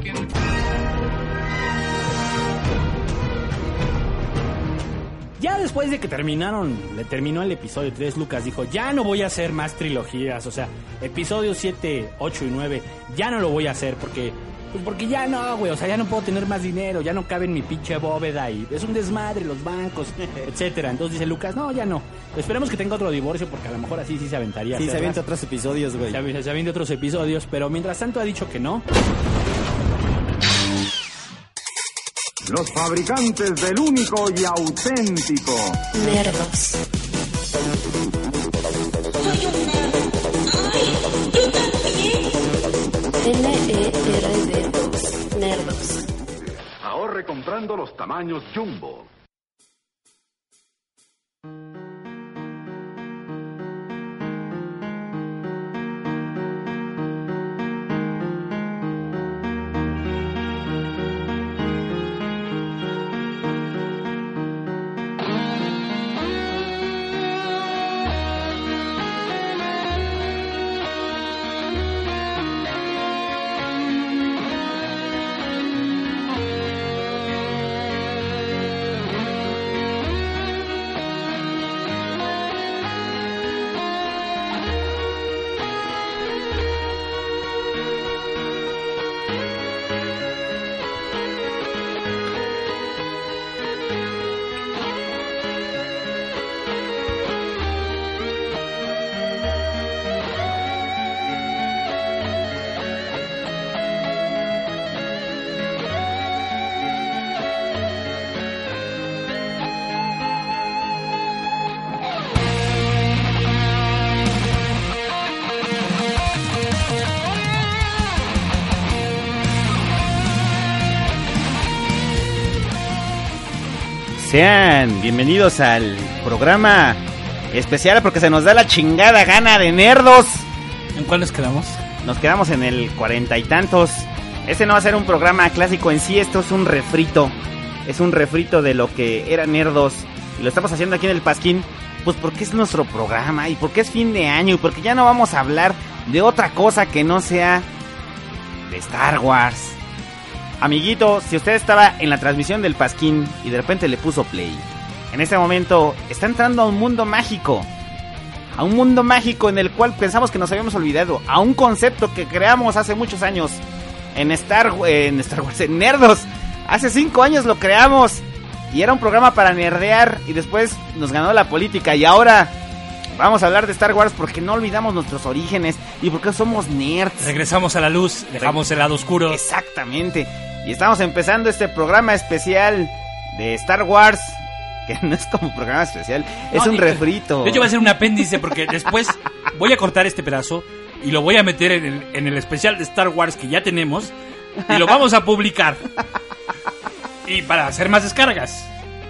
Ya después de que terminó el episodio 3, Lucas dijo, ya no voy a hacer más trilogías, o sea, episodios 7, 8 y 9, ya no lo voy a hacer porque ya no, güey, o sea, ya no puedo tener más dinero, ya no cabe en mi pinche bóveda y es un desmadre los bancos, etcétera. Entonces dice Lucas, no, ya no. Esperemos que tenga otro divorcio porque a lo mejor así sí se aventaría. Sí, se avienta otros episodios, güey. Se avienta otros episodios, pero mientras tanto ha dicho que no. Los fabricantes del único y auténtico Nerdos. Soy un nerd. Ay, yo también. N-E-R-D-2. Nerdos. ahorre comprando los tamaños Jumbo. Sean bienvenidos al programa especial porque se nos da la chingada gana de nerdos. ¿En cuál nos quedamos? Nos quedamos en el 40 y tantos. Este no va a ser un programa clásico en sí, esto es un refrito. Es un refrito de lo que era Nerdos. Y lo estamos haciendo aquí en el Pasquín, pues porque es nuestro programa y porque es fin de año y porque ya no vamos a hablar de otra cosa que no sea de Star Wars. Amiguito, si usted estaba en la transmisión del Pasquín y de repente le puso play, en este momento está entrando a un mundo mágico. A un mundo mágico en el cual pensamos que nos habíamos olvidado. A un concepto que creamos hace muchos años en Nerdos. Hace 5 años lo creamos y era un programa para nerdear y después nos ganó la política y ahora vamos a hablar de Star Wars porque no olvidamos nuestros orígenes y porque somos nerds. Regresamos a la luz, dejamos el lado oscuro. Exactamente. Y estamos empezando este programa especial de Star Wars, que no es como programa especial, es un refrito. De hecho va a ser un apéndice porque después voy a cortar este pedazo y lo voy a meter en el especial de Star Wars que ya tenemos y lo vamos a publicar. Y para hacer más descargas.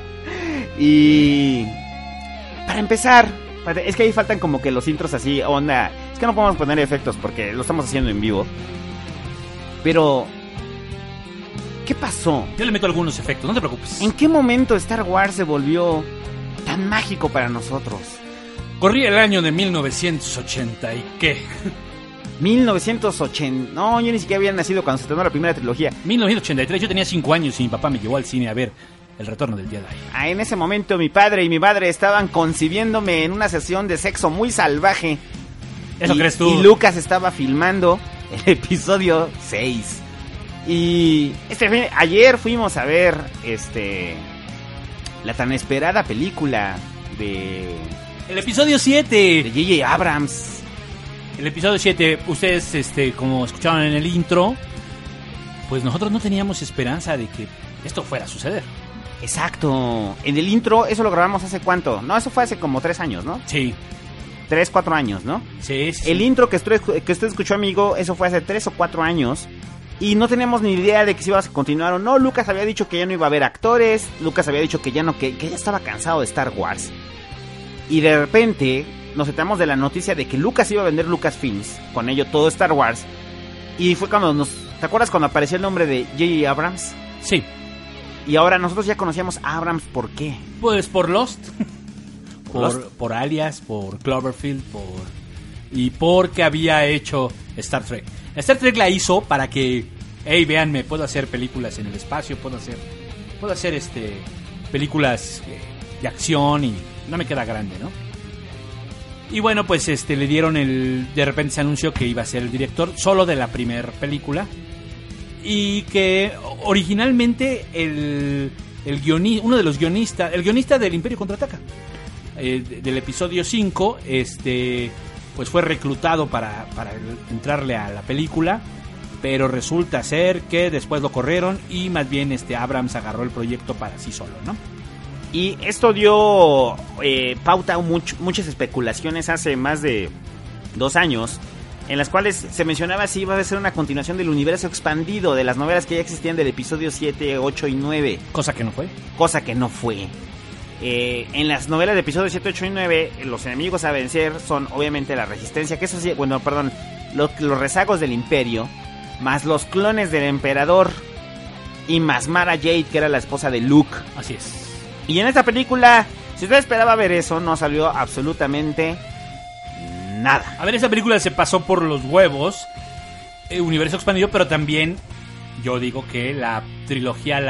Y para empezar, es que ahí faltan como que los intros así, onda. Es que no podemos poner efectos porque lo estamos haciendo en vivo. Pero ¿qué pasó? Yo le meto algunos efectos, no te preocupes. ¿En qué momento Star Wars se volvió tan mágico para nosotros? Corría el año de 1980 y ¿qué? 1980... No, yo ni siquiera había nacido cuando se estrenó la primera trilogía. 1983, yo tenía 5 años y mi papá me llevó al cine a ver El Retorno del Jedi. En ese momento mi padre y mi madre estaban concibiéndome en una sesión de sexo muy salvaje. ¿Eso crees tú? Y Lucas estaba filmando el episodio 6. Y ayer fuimos a ver la tan esperada película de... El episodio 7 de J.J. Abrams. El episodio 7, ustedes como escucharon en el intro, pues nosotros no teníamos esperanza de que esto fuera a suceder. Exacto. En el intro, eso lo grabamos hace ¿cuánto? No, eso fue hace como 3 años, ¿no? Sí. 3, 4 años, ¿no? Sí. El intro que usted escuchó, amigo, eso fue hace 3 o 4 años. Y no teníamos ni idea de que si iba a continuar o no. Lucas había dicho que ya no iba a haber actores. Lucas había dicho que ya estaba cansado de Star Wars. Y de repente nos enteramos de la noticia de que Lucas iba a vender Lucasfilms, con ello todo Star Wars. Y fue cuando ¿te acuerdas cuando apareció el nombre de J.J. Abrams? Sí. Y ahora nosotros ya conocíamos a Abrams, ¿por qué? Pues por Lost. Lost. Por Alias, por Cloverfield, y porque había hecho Star Trek. Star Trek la hizo para que hey, véanme, puedo hacer películas en el espacio, puedo hacer películas de acción y no me queda grande, ¿no? Y bueno, pues le dieron de repente se anunció que iba a ser el director solo de la primera película y que originalmente uno de los guionistas, el guionista del Imperio Contraataca, del episodio 5, pues fue reclutado para entrarle a la película, pero resulta ser que después lo corrieron y más bien Abrams agarró el proyecto para sí solo, ¿no? Y esto dio pauta a muchas especulaciones hace más de 2 años, en las cuales se mencionaba si iba a ser una continuación del universo expandido de las novelas que ya existían del episodio 7, 8 y 9. Cosa que no fue. En las novelas de episodio 7, 8 y 9, los enemigos a vencer son obviamente la resistencia, que eso sí, los rezagos del imperio, más los clones del emperador y más Mara Jade, que era la esposa de Luke. Así es. Y en esta película, si usted esperaba ver eso, no salió absolutamente nada. A ver, esa película se pasó por los huevos, universo expandido, pero también yo digo que la trilogía,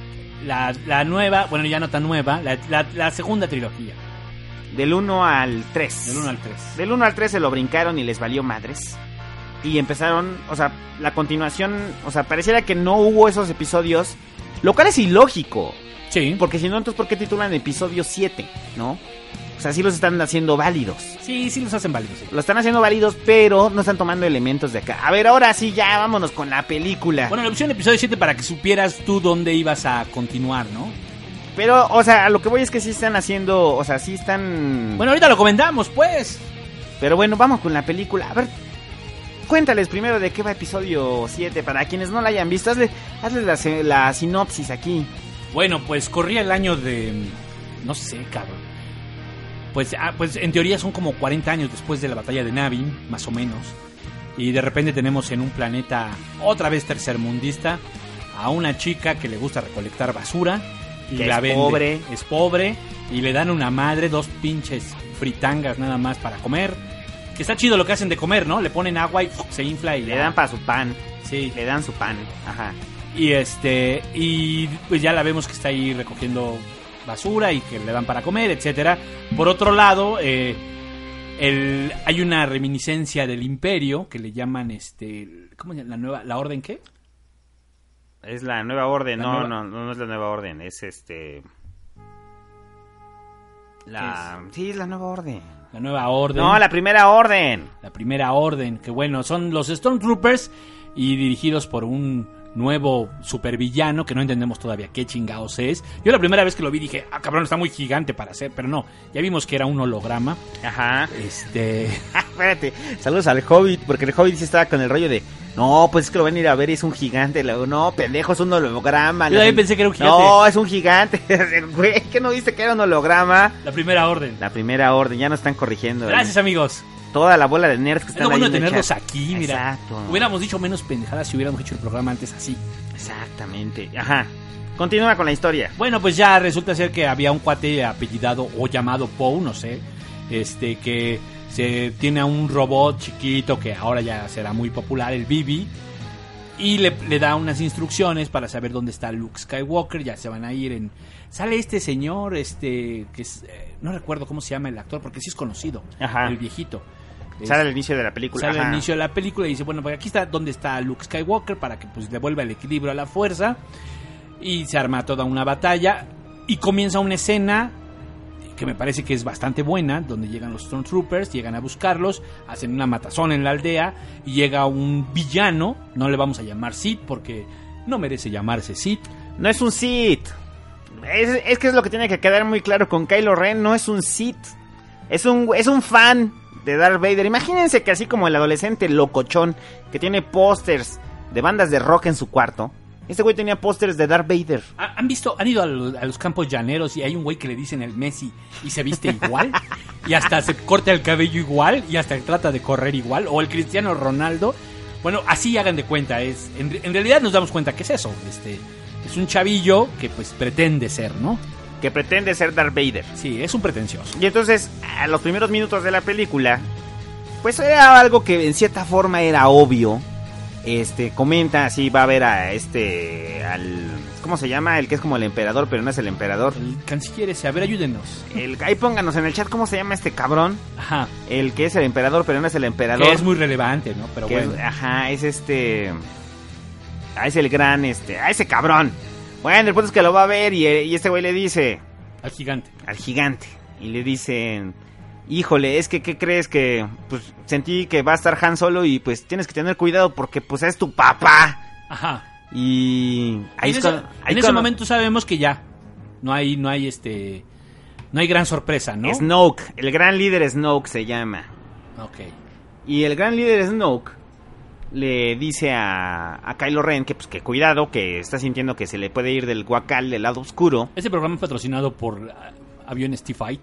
la nueva, bueno, ya no tan nueva, la segunda trilogía. Del 1 al 3. Del 1 al 3 se lo brincaron y les valió madres. Y empezaron, la continuación, pareciera que no hubo esos episodios, lo cual es ilógico. Sí. Porque si no, entonces ¿por qué titulan episodio 7, no? Sí los están haciendo válidos. Sí los hacen válidos. Sí. Lo están haciendo válidos, pero no están tomando elementos de acá. A ver, ahora sí, ya vámonos con la película. Bueno, la opción episodio 7 para que supieras tú dónde ibas a continuar, ¿no? Pero, a lo que voy es que sí están haciendo, sí están... Bueno, ahorita lo comentamos, pues. Pero bueno, vamos con la película. A ver, cuéntales primero de qué va episodio 7, para quienes no la hayan visto. Hazles la sinopsis aquí. Bueno, pues corría el año de... no sé, cabrón. Pues en teoría son como 40 años después de la batalla de Nabin, más o menos. Y de repente tenemos en un planeta, otra vez tercermundista, a una chica que le gusta recolectar basura. Y que la vende. Es pobre. Y le dan una madre, 2 pinches fritangas nada más para comer. Que está chido lo que hacen de comer, ¿no? Le ponen agua y se infla y le dan para su pan. Sí. Le dan su pan, ajá. Y pues ya la vemos que está ahí recogiendo basura y que le dan para comer, etcétera. Por otro lado, hay una reminiscencia del Imperio que le llaman ¿cómo se llama? ¿La orden qué? Es la nueva orden. No es la nueva orden, es Sí, es la nueva orden. La nueva orden. No, la primera orden. La primera orden, que bueno, son los Stormtroopers y dirigidos por un nuevo supervillano que no entendemos todavía qué chingados es. Yo la primera vez que lo vi dije, cabrón, está muy gigante para ser, pero no, ya vimos que era un holograma. Ajá. Espérate, saludos al Hobbit, porque el Hobbit sí estaba con el rollo de, no, pues es que lo van a ir a ver y es un gigante. No, pendejo, es un holograma. Yo también pensé que era un gigante. No, es un gigante. Güey, ¿qué no viste que era un holograma? La primera orden. Ya nos están corrigiendo. Gracias, amigos. Toda la bola de nerds que están ahí. Es bueno tenerlos aquí, mira. Exacto. Hubiéramos dicho menos pendejadas si hubiéramos hecho el programa antes así. Exactamente. Ajá. Continúa con la historia. Bueno, pues ya resulta ser que había un cuate apellidado o llamado Poe, no sé, que se tiene a un robot chiquito que ahora ya será muy popular, el Bibi, y le da unas instrucciones para saber dónde está Luke Skywalker. Ya se van a ir en... Sale este señor, que es... no recuerdo cómo se llama el actor, porque sí es conocido. Ajá. El viejito. Sale al inicio de la película. Sale al inicio de la película y dice, bueno, pues aquí está donde está Luke Skywalker para que pues devuelva el equilibrio a la fuerza. Y se arma toda una batalla y comienza una escena que me parece que es bastante buena, donde llegan los Stormtroopers, llegan a buscarlos, hacen una matazón en la aldea y llega un villano. No le vamos a llamar Sith porque no merece llamarse Sith. No es un Sith. Es que es lo que tiene que quedar muy claro con Kylo Ren. No es un Sith. Es un fan de Darth Vader. Imagínense que así como el adolescente locochón que tiene pósters de bandas de rock en su cuarto, este güey tenía pósters de Darth Vader. Han ido a los campos llaneros y hay un güey que le dicen el Messi y se viste igual y hasta se corta el cabello igual y hasta trata de correr igual, o el Cristiano Ronaldo. Bueno, así hagan de cuenta. En realidad nos damos cuenta que es eso. Es un chavillo que pues pretende ser, ¿no? Que pretende ser Darth Vader. Sí, es un pretencioso. Y entonces, a los primeros minutos de la película, pues era algo que en cierta forma era obvio. comenta así, va a ver a ¿cómo se llama? El que es como el emperador, pero no es el emperador. El canciller ese, a ver, ayúdenos. Ahí pónganos en el chat cómo se llama este cabrón. Ajá. El que es el emperador, pero no es el emperador. Que es muy relevante, ¿no? Pero bueno. Es es el gran, a ese cabrón. Bueno, el punto es que lo va a ver y este güey le dice... Al gigante. Y le dicen... Híjole, es que, ¿qué crees? Que, pues, sentí que va a estar Han Solo y, pues, tienes que tener cuidado porque, pues, es tu papá. Ajá. Y... En ese momento sabemos que ya no hay gran sorpresa, ¿no? Snoke, el gran líder Snoke se llama. Ok. Y el gran líder Snoke le dice a Kylo Ren que, pues, que cuidado, que está sintiendo que se le puede ir del guacal del lado oscuro. Este programa es patrocinado por aviones T-Fight.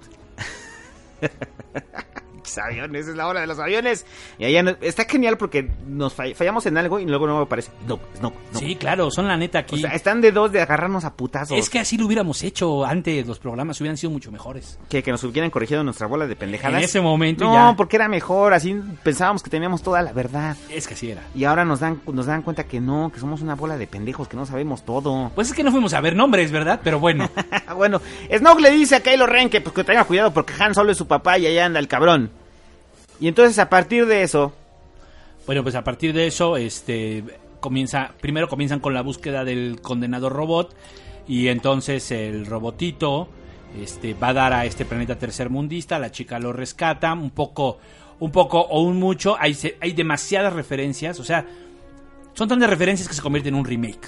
Aviones, es la hora de los aviones. Y allá está genial porque nos fallamos en algo y luego no aparece. No. Sí, claro, son la neta aquí. O sea, están de dos de agarrarnos a putazos. Es que así lo hubiéramos hecho antes, los programas hubieran sido mucho mejores. Que nos hubieran corregido nuestra bola de pendejadas. En ese momento no, ya. No, porque era mejor, así pensábamos que teníamos toda la verdad. Es que así era. Y ahora nos dan cuenta que no, que somos una bola de pendejos, que no sabemos todo. Pues es que no fuimos a ver nombres, ¿verdad? Pero bueno. Bueno, Snoke le dice a Kylo Ren que, pues, que tenga cuidado porque Han Solo es su papá y allá anda el cabrón. Y entonces a partir de eso... Bueno, pues a partir de eso, primero comienzan con la búsqueda del condenado robot. Y entonces el robotito va a dar a este planeta tercermundista. La chica lo rescata, un poco o un mucho. Hay demasiadas referencias, o sea, son tantas referencias que se convierte en un remake.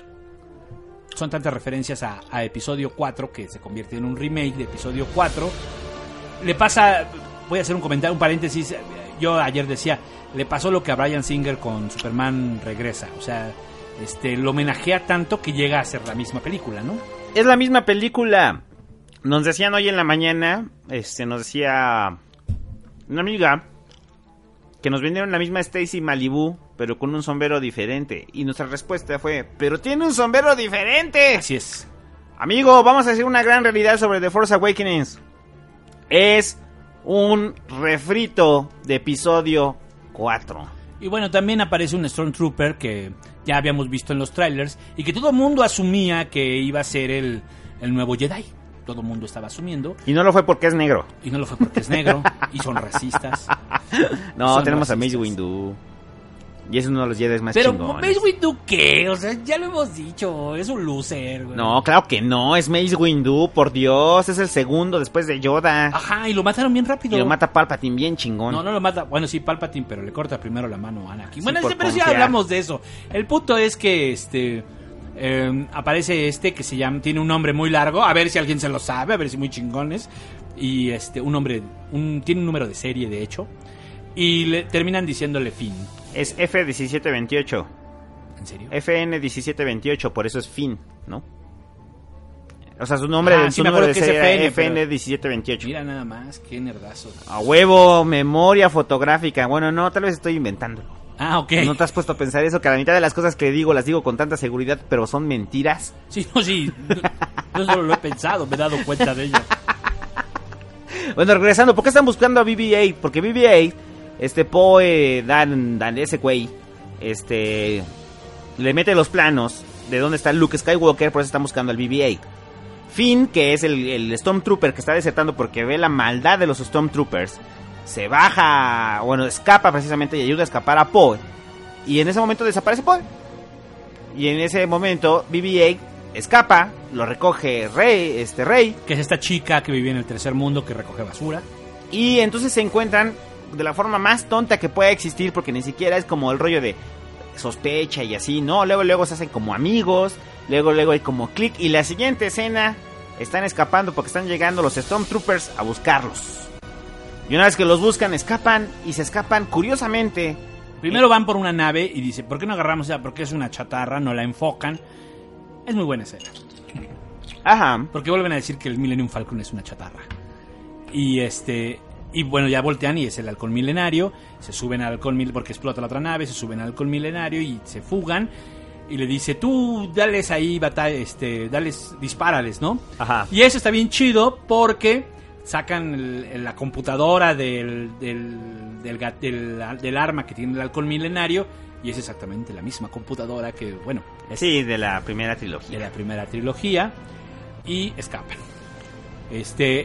Son tantas referencias a episodio 4 que se convierte en un remake de episodio 4. Le pasa... Voy a hacer un comentario, un paréntesis. Yo ayer decía, le pasó lo que a Bryan Singer con Superman Regresa. O sea, lo homenajea tanto que llega a ser la misma película, ¿no? Es la misma película. Nos decían hoy en la mañana, nos decía una amiga que nos vendieron la misma Stacy Malibu, pero con un sombrero diferente. Y nuestra respuesta fue, ¡pero tiene un sombrero diferente! Así es. Amigo, vamos a hacer una gran realidad sobre The Force Awakens. Es un refrito de episodio 4. Y bueno, también aparece un Stormtrooper que ya habíamos visto en los trailers y que todo el mundo asumía que iba a ser el nuevo Jedi. Todo el mundo estaba asumiendo. Y no lo fue porque es negro. Y no lo fue porque es negro. Y son racistas. No, tenemos a Mace Windu. Y es uno de los Jedi más chingones. Pero Mace Windu, ¿qué? O sea, ya lo hemos dicho, es un loser, güey. No, claro que no, es Mace Windu, por Dios, es el segundo después de Yoda. Ajá, y lo mataron bien rápido. Y lo mata Palpatine bien chingón. No lo mata, bueno, sí, Palpatine, pero le corta primero la mano a Anakin. Sí, Bueno, pero confiar. sí hablamos de eso. El punto es que aparece que se llama, tiene un nombre muy largo, a ver si alguien se lo sabe, a ver si muy chingones. Y un nombre, tiene un número de serie, de hecho. Y le terminan diciéndole Finn. Es F-1728. ¿En serio? FN-1728, por eso es Finn, ¿no? O sea, su nombre, sí, me acuerdo de que es serie FN, era FN-1728. Mira nada más, qué nerdazo. A huevo, memoria fotográfica. Bueno, no, tal vez estoy inventándolo. Ah, ok. ¿No te has puesto a pensar eso? Que a la mitad de las cosas que digo las digo con tanta seguridad, pero son mentiras. Sí, no, sí. Yo solo lo he pensado, me he dado cuenta de ello. Bueno, regresando, ¿por qué están buscando a BB-8? Porque BB-8, Poe, Dan, ese güey, le mete los planos de dónde está Luke Skywalker, por eso están buscando al BB-8. Finn, que es el Stormtrooper que está desertando porque ve la maldad de los Stormtroopers, se baja, bueno, escapa precisamente y ayuda a escapar a Poe. Y en ese momento desaparece Poe. Y en ese momento BB-8 escapa, lo recoge Rey. Que es esta chica que vivía en el tercer mundo que recoge basura. Y entonces se encuentran de la forma más tonta que pueda existir, porque ni siquiera es como el rollo de sospecha y así, ¿no? Luego se hacen como amigos, luego hay como click, y la siguiente escena están escapando porque están llegando los Stormtroopers a buscarlos. Y una vez que los buscan, escapan, y se escapan curiosamente. Primero van por una nave y dice, ¿por qué no agarramos esa? Porque es una chatarra, no la enfocan. Es muy buena escena. Ajá. Porque vuelven a decir que el Millennium Falcon es una chatarra. Y bueno, ya voltean y es el halcón milenario. Se suben al halcón milenario porque explota la otra nave. Se suben al halcón milenario y se fugan. Y le dice, tú dales ahí, dispárales, ¿no? Ajá. Y eso está bien chido porque sacan la computadora del arma que tiene el halcón milenario y es exactamente la misma computadora que, bueno, es Sí, de la primera de trilogía. la primera trilogía, y escapan. Este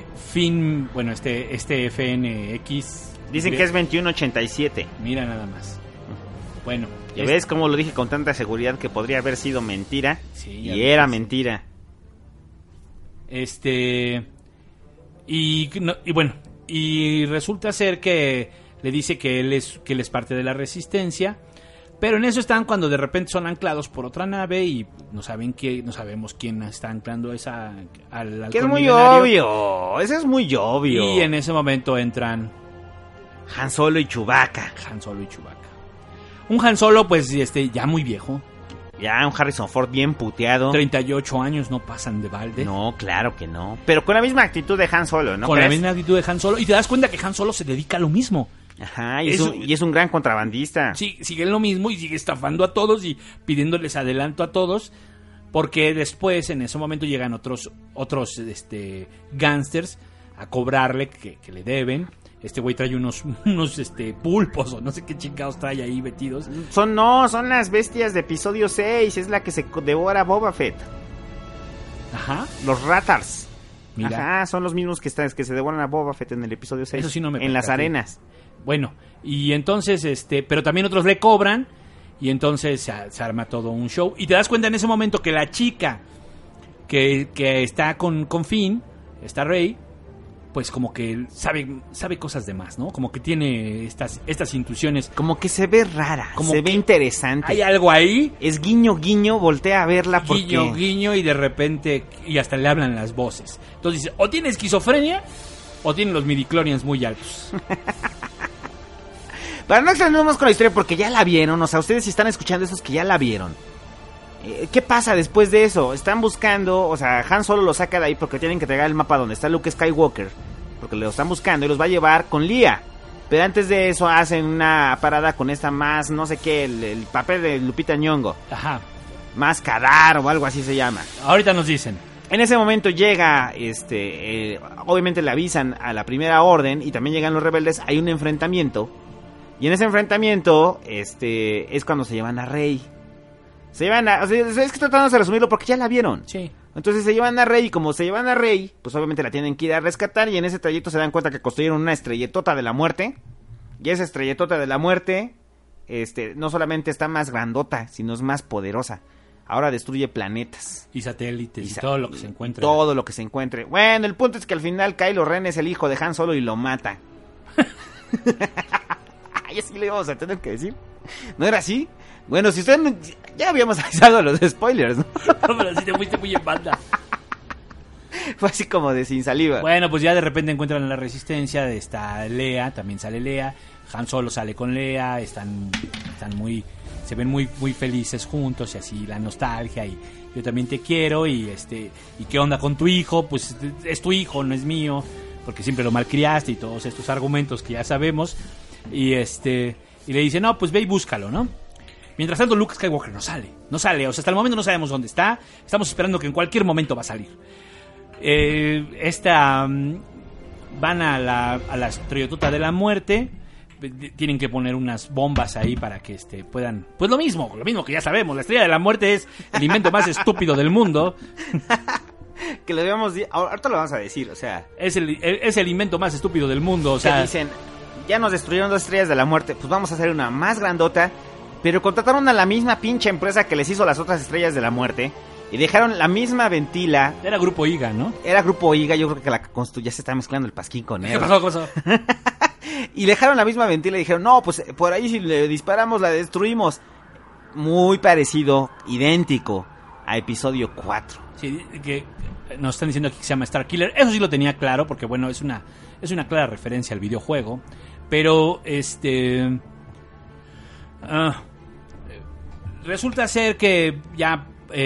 FNX... Dicen que es 2187. Mira nada más. Bueno. ¿Ya ves cómo lo dije con tanta seguridad que podría haber sido mentira? Sí, ya y ves. era mentira. Y resulta ser que le dice que él es parte de la resistencia, pero en eso están cuando de repente son anclados por otra nave y no sabemos quién está anclando esa al Que es halcón muy milenario. obvio. Eso es muy obvio. Y en ese momento entran Han Solo y Chewbacca. Han Solo y Chewbacca. Un Han Solo pues ya muy viejo, Ya un Harrison Ford bien puteado. 38 años no pasan de balde. No, claro que no. Pero con la misma actitud de Han Solo, ¿no? Con la crees? misma actitud de Han Solo, y te das cuenta que Han Solo se dedica a lo mismo. Ajá, y Eso- es un gran contrabandista. Sí, sigue lo mismo y sigue estafando a todos y pidiéndoles adelanto a todos, porque después en ese momento llegan otros gángsters a cobrarle que le deben. Este güey trae unos pulpos o no sé qué chingados trae ahí metidos. Son las bestias de episodio 6. Es la que se devora Boba Fett. Ajá. Los Ratars. Mira. Ajá, son los mismos que se devoran a Boba Fett en el episodio 6. Eso sí no me En las percaté. arenas. Bueno, y entonces, pero también otros le cobran y entonces se arma todo un show. Y te das cuenta en ese momento que la chica que está con Finn, esta Rey, pues como que sabe cosas de más, ¿no? Como que tiene estas intuiciones. Como que se ve rara. Como se ve que interesante. Hay algo ahí, Es guiño, guiño. Voltea a verla porque... guiño, guiño, y de repente, y hasta le hablan las voces. Entonces dice, o tiene esquizofrenia, o tiene los midichlorians muy altos. Para no extendernos con la historia porque ya la vieron. O sea, ustedes si están escuchando esos que ya la vieron. ¿Qué pasa después de eso? Están buscando, o sea, Han Solo lo saca de ahí porque tienen que entregar el mapa donde está Luke Skywalker, porque lo están buscando y los va a llevar con Leia. Pero antes de eso hacen una parada con esta más, no sé qué, el papel de Lupita Nyong'o, Ajá. más Kadar o algo así se llama. Ahorita nos dicen. En ese momento llega, obviamente le avisan a la Primera Orden y también llegan los rebeldes, hay un enfrentamiento. Y en ese enfrentamiento, es cuando se llevan a Rey. O sea, es que tratando de resumirlo porque ya la vieron. Sí. Entonces se llevan a Rey y como se llevan a Rey, pues obviamente la tienen que ir a rescatar y en ese trayecto se dan cuenta que construyeron una estrelletota de la muerte. Y esa estrelletota de la muerte, no solamente está más grandota, sino es más poderosa. Ahora destruye planetas. Y satélites y todo lo que se encuentre. Todo lo que se encuentre. Bueno, el punto es que al final Kylo Ren es el hijo de Han Solo y lo mata. Ay, así le íbamos a tener que decir. ¿No era así? Bueno, si ustedes ya habíamos avisado a los spoilers, ¿no? Pero sí te fuiste muy en banda. Fue así como de sin saliva. Bueno, pues ya de repente encuentran la resistencia. Está Leia, también sale Leia. Han Solo sale con Leia. Se ven muy, muy felices juntos y así la nostalgia y yo también te quiero y qué onda con tu hijo, pues es tu hijo, no es mío, porque siempre lo malcriaste y todos estos argumentos que ya sabemos y le dice, no, pues ve y búscalo, ¿no? Mientras tanto Luke Skywalker no sale, o sea, hasta el momento no sabemos dónde está, estamos esperando que en cualquier momento va a salir. Van a la estrellotota de la muerte. Tienen que poner unas bombas ahí para que puedan... Pues lo mismo que ya sabemos. La estrella de la muerte es el invento más estúpido del mundo. Que lo debemos... Ahorita lo vamos a decir, o sea... Es el invento más estúpido del mundo, o sea... Que dicen, ya nos destruyeron 2 estrellas de la muerte, pues vamos a hacer una más grandota. Pero contrataron a la misma pinche empresa que les hizo las otras estrellas de la muerte. Y dejaron la misma ventila. Era Grupo IGA, ¿no? Era Grupo IGA, yo creo que la construyó. Ya se está mezclando el pasquín con él. ¿Qué pasó? Y dejaron la misma ventila y dijeron, no, pues por ahí si le disparamos la destruimos. Muy parecido, idéntico a episodio 4. Sí, que nos están diciendo aquí que se llama Star Killer. Eso sí lo tenía claro, porque bueno, es una clara referencia al videojuego. Pero resulta ser que ya...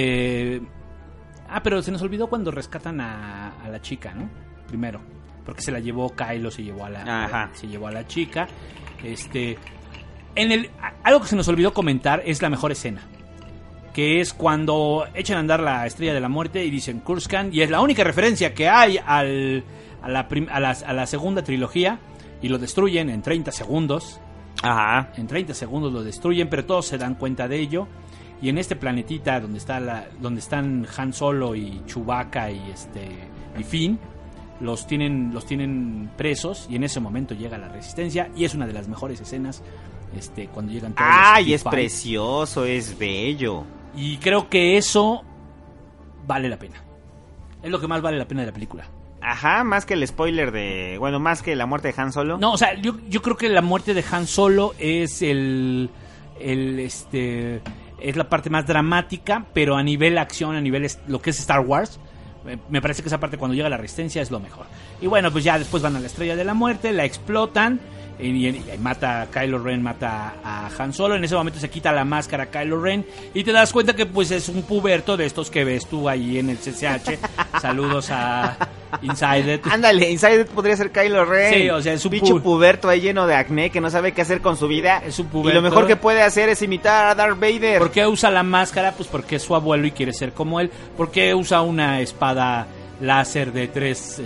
pero se nos olvidó cuando rescatan a la chica, ¿no? Primero, porque se la llevó Kylo, se llevó a la chica. Algo que se nos olvidó comentar es la mejor escena, que es cuando echan a andar la estrella de la muerte y dicen Coruscant, y es la única referencia que hay a la segunda trilogía, y lo destruyen en 30 segundos. Ajá. En 30 segundos lo destruyen, pero todos se dan cuenta de ello. Y en este planetita donde están Han Solo y Chewbacca y Finn, los tienen presos, y en ese momento llega la Resistencia, y es una de las mejores escenas cuando llegan todos los ¡Ay, es T-5. precioso, es bello! Y creo que eso vale la pena. Es lo que más vale la pena de la película. Ajá, más que el spoiler más que la muerte de Han Solo. No, o sea, yo creo que la muerte de Han Solo es es la parte más dramática, pero a nivel acción, a nivel lo que es Star Wars, me parece que esa parte cuando llega la Resistencia es lo mejor. Y bueno, pues ya después van a la Estrella de la Muerte, la explotan, y Kylo Ren mata a Han Solo. En ese momento se quita la máscara Kylo Ren y te das cuenta que pues es un puberto de estos que ves tú ahí en el CCH. Saludos a Inside It. Ándale, Inside It podría ser Kylo Ren. Sí, o sea, es un pinche puberto ahí lleno de acné que no sabe qué hacer con su vida. Es un puberto. Y lo mejor que puede hacer es imitar a Darth Vader. ¿Por qué usa la máscara? Pues porque es su abuelo y quiere ser como él. ¿Por qué usa una espada láser de 3,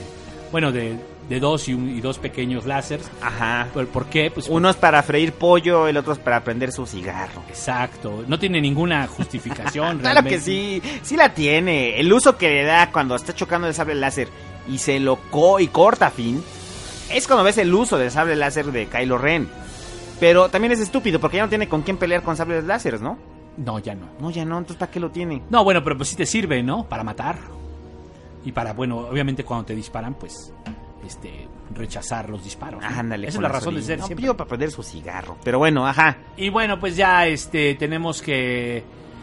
de 2 y 2 pequeños láseres? Ajá. ¿Por qué? Pues uno es para freír pollo, el otro es para prender su cigarro. Exacto. No tiene ninguna justificación. Claro que sí, sí la tiene. El uso que le da cuando está chocando el sable láser y se lo corta a Finn, es cuando ves el uso del sable láser de Kylo Ren. Pero también es estúpido porque ya no tiene con quién pelear con sables láseres, ¿no? No, ya no. No, ya no, entonces ¿para qué lo tiene? No, bueno, pero pues sí te sirve, ¿no? Para matar. Y para, obviamente cuando te disparan, pues rechazar los disparos, ¿no? Ándale. Esa es la razón de ser, no, siempre. yo para prender su cigarro. Pero bueno, ajá. Y bueno, pues ya tenemos que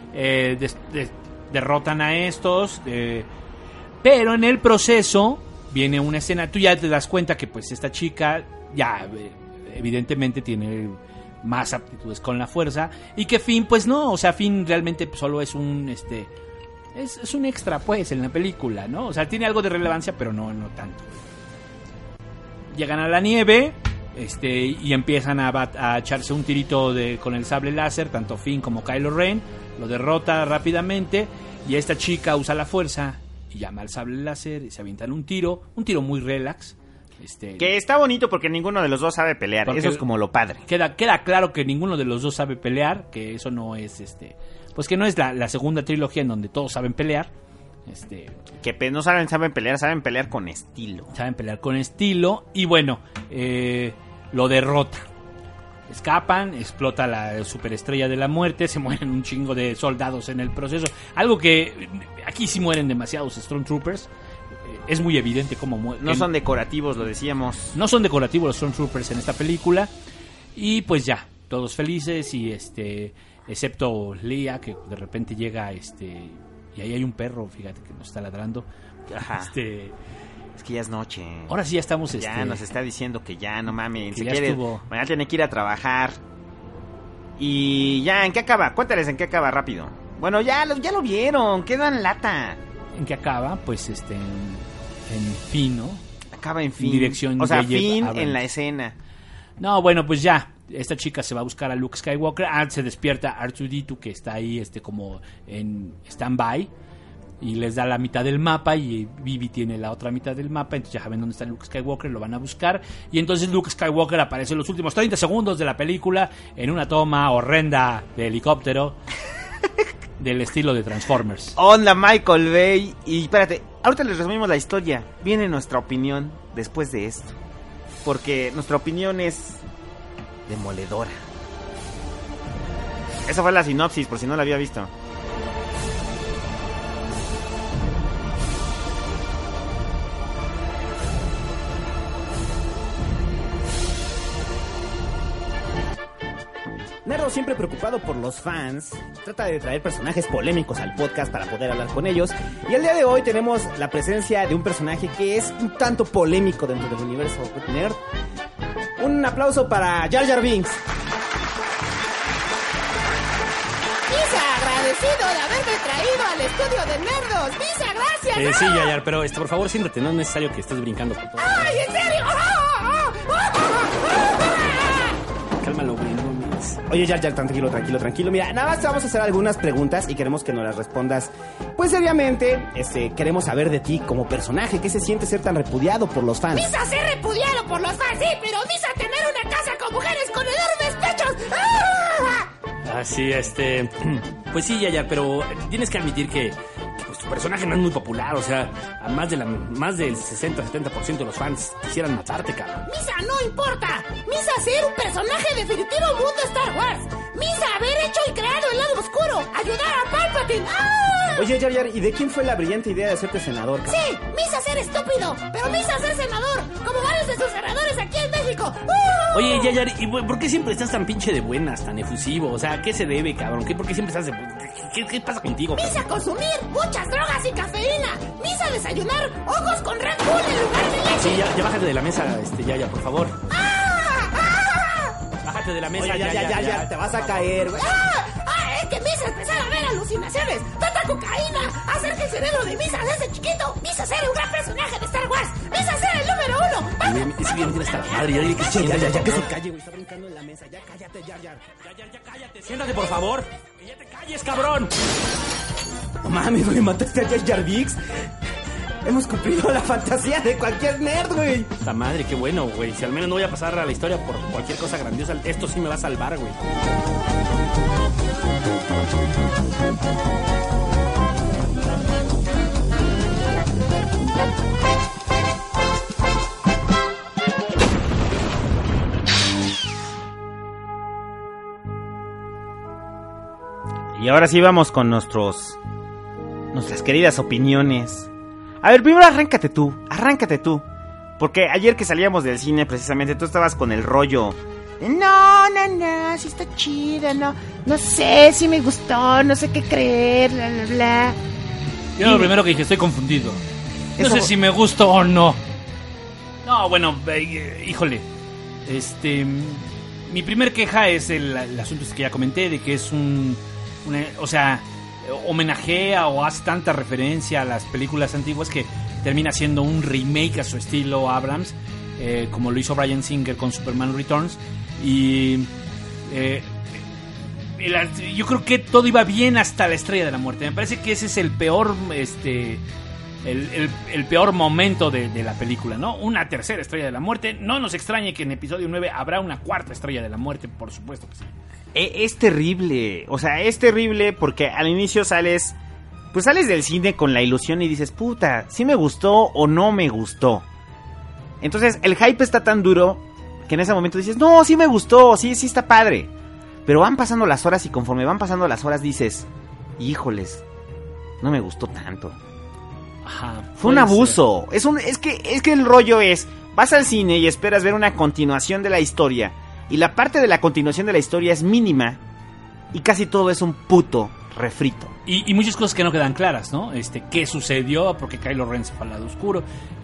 derrotan a estos, pero en el proceso viene una escena, tú ya te das cuenta que pues esta chica ya evidentemente tiene más aptitudes con la fuerza, y que Finn pues no, o sea, Finn realmente solo es un es un extra pues en la película, ¿no? O sea, tiene algo de relevancia, pero no tanto. Llegan a la nieve, y empiezan a echarse un tirito con el sable láser, tanto Finn como Kylo Ren, lo derrota rápidamente, y esta chica usa la fuerza y llama al sable láser y se avientan un tiro muy relax. Que está bonito porque ninguno de los dos sabe pelear, eso es como lo padre. Queda claro que ninguno de los dos sabe pelear, que eso no es pues que no es la segunda trilogía en donde todos saben pelear. Que no saben pelear, saben pelear con estilo. Saben pelear con estilo. Y bueno, lo derrota. Escapan, explota la superestrella de la muerte, se mueren un chingo de soldados en el proceso. Algo que aquí sí mueren demasiados Stormtroopers. Es muy evidente cómo mueren. No son decorativos, lo decíamos. No son decorativos los Stormtroopers en esta película. Y pues ya, todos felices y excepto Leia, que de repente llega y ahí hay un perro, fíjate, que nos está ladrando. Ajá. Es que ya es noche. Ahora sí ya estamos. Ya nos está diciendo que ya, no mames. Que ya estuvo. Mañana tiene que ir a trabajar. Y ya, ¿en qué acaba? Cuéntales en qué acaba rápido. Bueno, ya lo vieron, quedan lata. ¿En qué acaba? Pues en Finn, ¿no? Acaba en Finn. Dirección o sea, de Finn Abrams. en la escena. No, bueno, pues ya. Esta chica se va a buscar a Luke Skywalker. Se despierta R2-D2, que está ahí como en stand-by, y les da la mitad del mapa, y Vivi tiene la otra mitad del mapa. Entonces ya saben dónde está Luke Skywalker, lo van a buscar, y entonces Luke Skywalker aparece en los últimos 30 segundos de la película en una toma horrenda de helicóptero del estilo de Transformers. Onda Michael Bay. Y espérate, ahorita les resumimos la historia. Viene nuestra opinión después de esto, porque nuestra opinión es demoledora. Esa fue la sinopsis, por si no la había visto. Nerdo, siempre preocupado por los fans, trata de traer personajes polémicos al podcast para poder hablar con ellos. Y el día de hoy tenemos la presencia de un personaje que es un tanto polémico dentro del universo Nerd. Un aplauso para Jar Jar Binks. Misa, agradecido de haberme traído al estudio de Nerdos. Misa, gracias. Sí, Yayar, pero por favor siéntate, no es necesario que estés brincando por todo. ¡Ay, en serio! Cálmalo, güey, no mames. Oye, ya, tranquilo. Mira, nada más te vamos a hacer algunas preguntas y queremos que nos las respondas, pues seriamente. Queremos saber de ti como personaje. ¿Qué se siente ser tan repudiado por los fans? Misa ser repudiado por los fans, sí, pero Misa tener una casa con mujeres con enormes pechos. ¡Ah! Así, pues sí, ya, pero tienes que admitir que pues, tu personaje no es muy popular, o sea, a más del 60-70% de los fans quisieran matarte, cabrón. Misa no importa. Misa ser un personaje definitivo mundo Star Wars. Misa haber hecho y creado el lado oscuro. Ayudar a Palpatine. ¡Ah! Oye, Jar Jar, ¿y de quién fue la brillante idea de hacerte senador, cabrón? Sí, Misa ser estúpido, pero Misa ser senador, como varios de sus senadores aquí en México. ¡Ah! Oye, Yayar, ¿y por qué siempre estás tan pinche de buenas, tan efusivo? O sea, ¿qué se debe, cabrón? ¿Por qué siempre estás de... ¿Qué pasa contigo, cabrón? Misa consumir muchas drogas y cafeína. Misa desayunar hongos con Red Bull en lugar de leche. Sí, ya bájate de la mesa, Yaya, por favor. ¡Ah! Bájate de la mesa, Oye, ya, te vas a caer, güey. Es que Misa empezar a ver alucinaciones. Tanta cocaína. Hacer que el cerebro de Misa desde chiquito. Misa ser un gran personaje de Star Wars. Misa ser el número 1. Es bien, hasta la madre. Ya, que se calle, güey. Está brincando en la mesa. Ya cállate, Jar Jar. Ya, cállate. Siéntate, por favor. Que ya te calles, cabrón. No mames, güey. Mataste a Jar Jar Binks. Hemos cumplido la fantasía de cualquier nerd, güey. Esta madre, qué bueno, güey. Si al menos no voy a pasar a la historia por cualquier cosa grandiosa, esto sí me va a salvar, güey. Y ahora sí vamos con nuestras queridas opiniones. A ver, primero arráncate tú. Porque ayer que salíamos del cine, precisamente, tú estabas con el rollo. No, sí está chida, no sé si me gustó, no sé qué creer, bla. Yo lo primero que dije, estoy confundido. No sé si me gustó o no. No, bueno, híjole. Mi primer queja es el asunto que ya comenté, de que es homenajea o hace tanta referencia a las películas antiguas que termina siendo un remake a su estilo Abrams, como lo hizo Bryan Singer con Superman Returns. Y yo creo que todo iba bien hasta la Estrella de la Muerte. Me parece que ese es el peor el peor momento de la película, ¿no? Una tercera Estrella de la Muerte. No nos extrañe que en episodio 9 habrá una cuarta Estrella de la Muerte, por supuesto que sí. Es terrible, o sea, es terrible porque al inicio sales del cine con la ilusión y dices, puta, ¿sí me gustó o no me gustó? Entonces el hype está tan duro que en ese momento dices, no, sí me gustó, sí está padre. Pero van pasando las horas y conforme van pasando las horas dices, híjoles, no me gustó tanto. Ajá, fue un abuso. Es que el rollo es, vas al cine y esperas ver una continuación de la historia. Y la parte de la continuación de la historia es mínima. Y casi todo es un puto refrito. Y muchas cosas que no quedan claras, ¿no? ¿Qué sucedió? Porque Kylo Ren se fue al lado oscuro.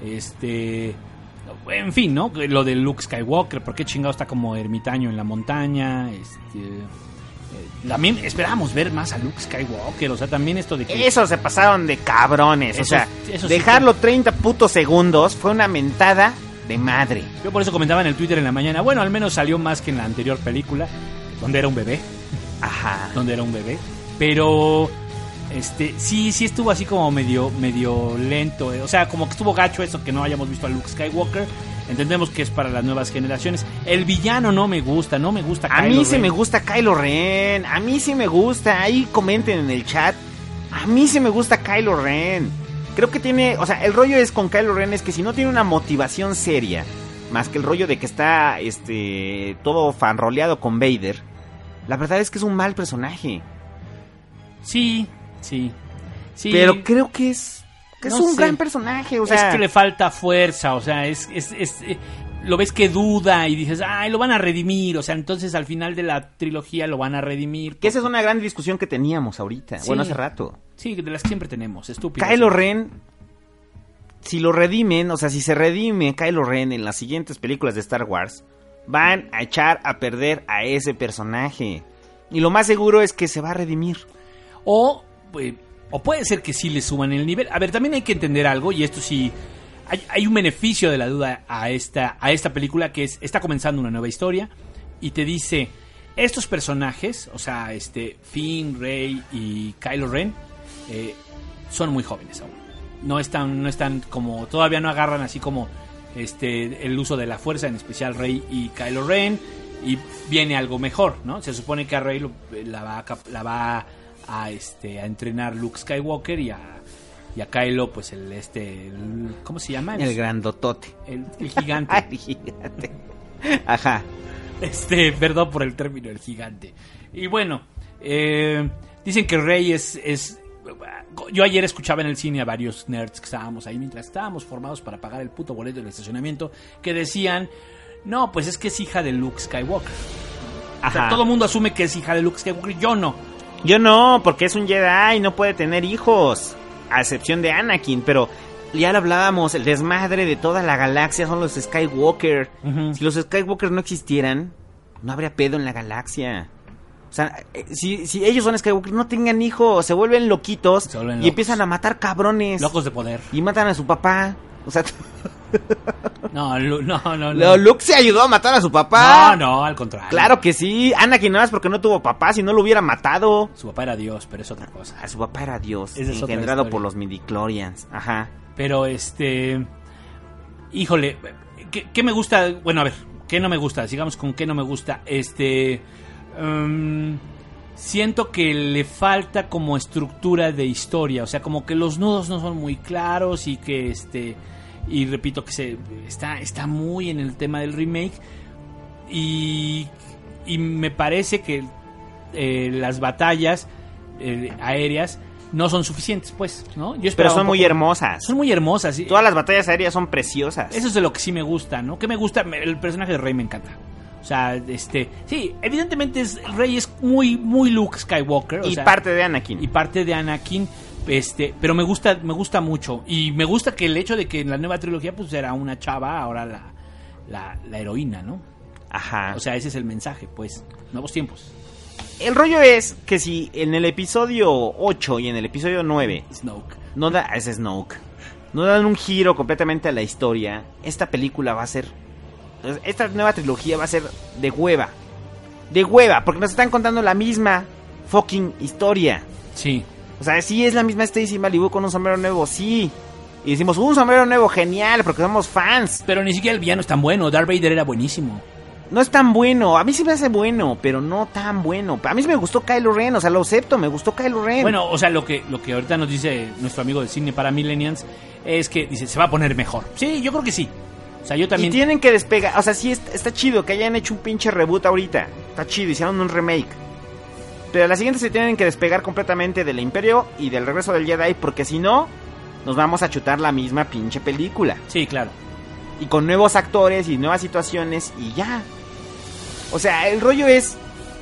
En fin, ¿no? Lo de Luke Skywalker, ¿por qué chingado está como ermitaño en la montaña? También esperábamos ver más a Luke Skywalker, o sea, también esto de que... Eso se pasaron de cabrones, eso, o sea, eso dejarlo sí, 30 putos segundos fue una mentada de madre. Yo por eso comentaba en el Twitter en la mañana, bueno, al menos salió más que en la anterior película, donde era un bebé. Ajá. Donde era un bebé, pero... sí estuvo así como medio lento, o sea, como que estuvo gacho eso que no hayamos visto a Luke Skywalker. Entendemos que es para las nuevas generaciones. El villano no me gusta Kylo Ren. A mí sí me gusta Kylo Ren, a mí sí me gusta, ahí comenten en el chat. A mí sí me gusta Kylo Ren. Creo que tiene, o sea, el rollo es con Kylo Ren es que si no tiene una motivación seria, más que el rollo de que está todo fanroleado con Vader, la verdad es que es un mal personaje. Sí. Pero creo que es un gran personaje, o sea... Es que le falta fuerza, o sea, lo ves que duda y dices, lo van a redimir, o sea, entonces al final de la trilogía lo van a redimir. Que esa es una gran discusión que teníamos ahorita, sí. Bueno, hace rato. Sí, de las que siempre tenemos, estúpido. Kylo Ren, si lo redimen, o sea, si se redime Kylo Ren en las siguientes películas de Star Wars, van a echar a perder a ese personaje. Y lo más seguro es que se va a redimir. O puede ser que sí le suban el nivel. A ver, también hay que entender algo, y esto sí, hay un beneficio de la duda a esta película, que está comenzando una nueva historia, y te dice, estos personajes, o sea, Finn, Rey y Kylo Ren, son muy jóvenes aún. No están como, todavía no agarran así como el uso de la fuerza, en especial Rey y Kylo Ren, y viene algo mejor, ¿no? Se supone que a Rey la va a entrenar Luke Skywalker y a Kylo, pues el ¿cómo se llama? El grandotote. El gigante. El gigante. Ajá. Perdón por el término, el gigante. Y bueno, dicen que Rey es... Yo ayer escuchaba en el cine a varios nerds que estábamos ahí mientras estábamos formados para pagar el puto boleto del estacionamiento, que decían, no, pues es que es hija de Luke Skywalker. Ajá. O sea, todo el mundo asume que es hija de Luke Skywalker, yo no. Yo no, porque es un Jedi y no puede tener hijos, a excepción de Anakin, pero ya lo hablábamos, el desmadre de toda la galaxia son los Skywalker. Uh-huh. Si los Skywalker no existieran, no habría pedo en la galaxia. O sea, si ellos son Skywalker, no tengan hijos, se vuelven loquitos y empiezan a matar cabrones. Locos de poder. Y matan a su papá. O sea, no. Luke se ayudó a matar a su papá. No, al contrario. Claro que sí. Anakin nada más porque no tuvo papá, si no lo hubiera matado. Su papá era Dios, pero es otra cosa. Su papá era Dios, Esa es engendrado por los midichlorians. Ajá. Pero híjole, ¿qué me gusta? Bueno, a ver, ¿qué no me gusta? Sigamos con qué no me gusta. Siento que le falta como estructura de historia, o sea, como que los nudos no son muy claros y que y repito que está muy en el tema del remake y me parece que las batallas aéreas no son suficientes, pues, ¿no? Pero son muy hermosas. Son muy hermosas. ¿Sí? Todas las batallas aéreas son preciosas. Eso es de lo que sí me gusta, ¿no? ¿Qué me gusta? El personaje de Rey me encanta. O sea, sí, evidentemente Rey es muy, muy Luke Skywalker. Y parte de Anakin. Y parte de Anakin, pero me gusta mucho. Y me gusta que el hecho de que en la nueva trilogía, pues era una chava, ahora la heroína, ¿no? Ajá. O sea, ese es el mensaje, pues, nuevos tiempos. El rollo es que si en el episodio 8 y en el episodio 9 Snoke es Snoke, no dan un giro completamente a la historia, esta película va a ser... Esta nueva trilogía va a ser de hueva. De hueva, porque nos están contando la misma fucking historia. Sí. O sea, sí es la misma Stacy Malibu con un sombrero nuevo, sí. Y decimos, un sombrero nuevo, genial, porque somos fans. Pero ni siquiera el villano es tan bueno. Darth Vader era buenísimo. No es tan bueno, a mí sí me hace bueno, pero no tan bueno. A mí sí me gustó Kylo Ren, o sea, lo acepto, me gustó Kylo Ren. Bueno, o sea, lo que ahorita nos dice nuestro amigo del cine para Millennials es que dice, se va a poner mejor. Sí, yo creo que sí. O sea, yo también... Y tienen que despegar, o sea, sí está chido que hayan hecho un pinche reboot ahorita. Está chido, hicieron un remake. Pero la siguiente se tienen que despegar completamente del Imperio y del regreso del Jedi, porque si no, nos vamos a chutar la misma pinche película. Sí, claro. Y con nuevos actores y nuevas situaciones y ya. O sea, el rollo es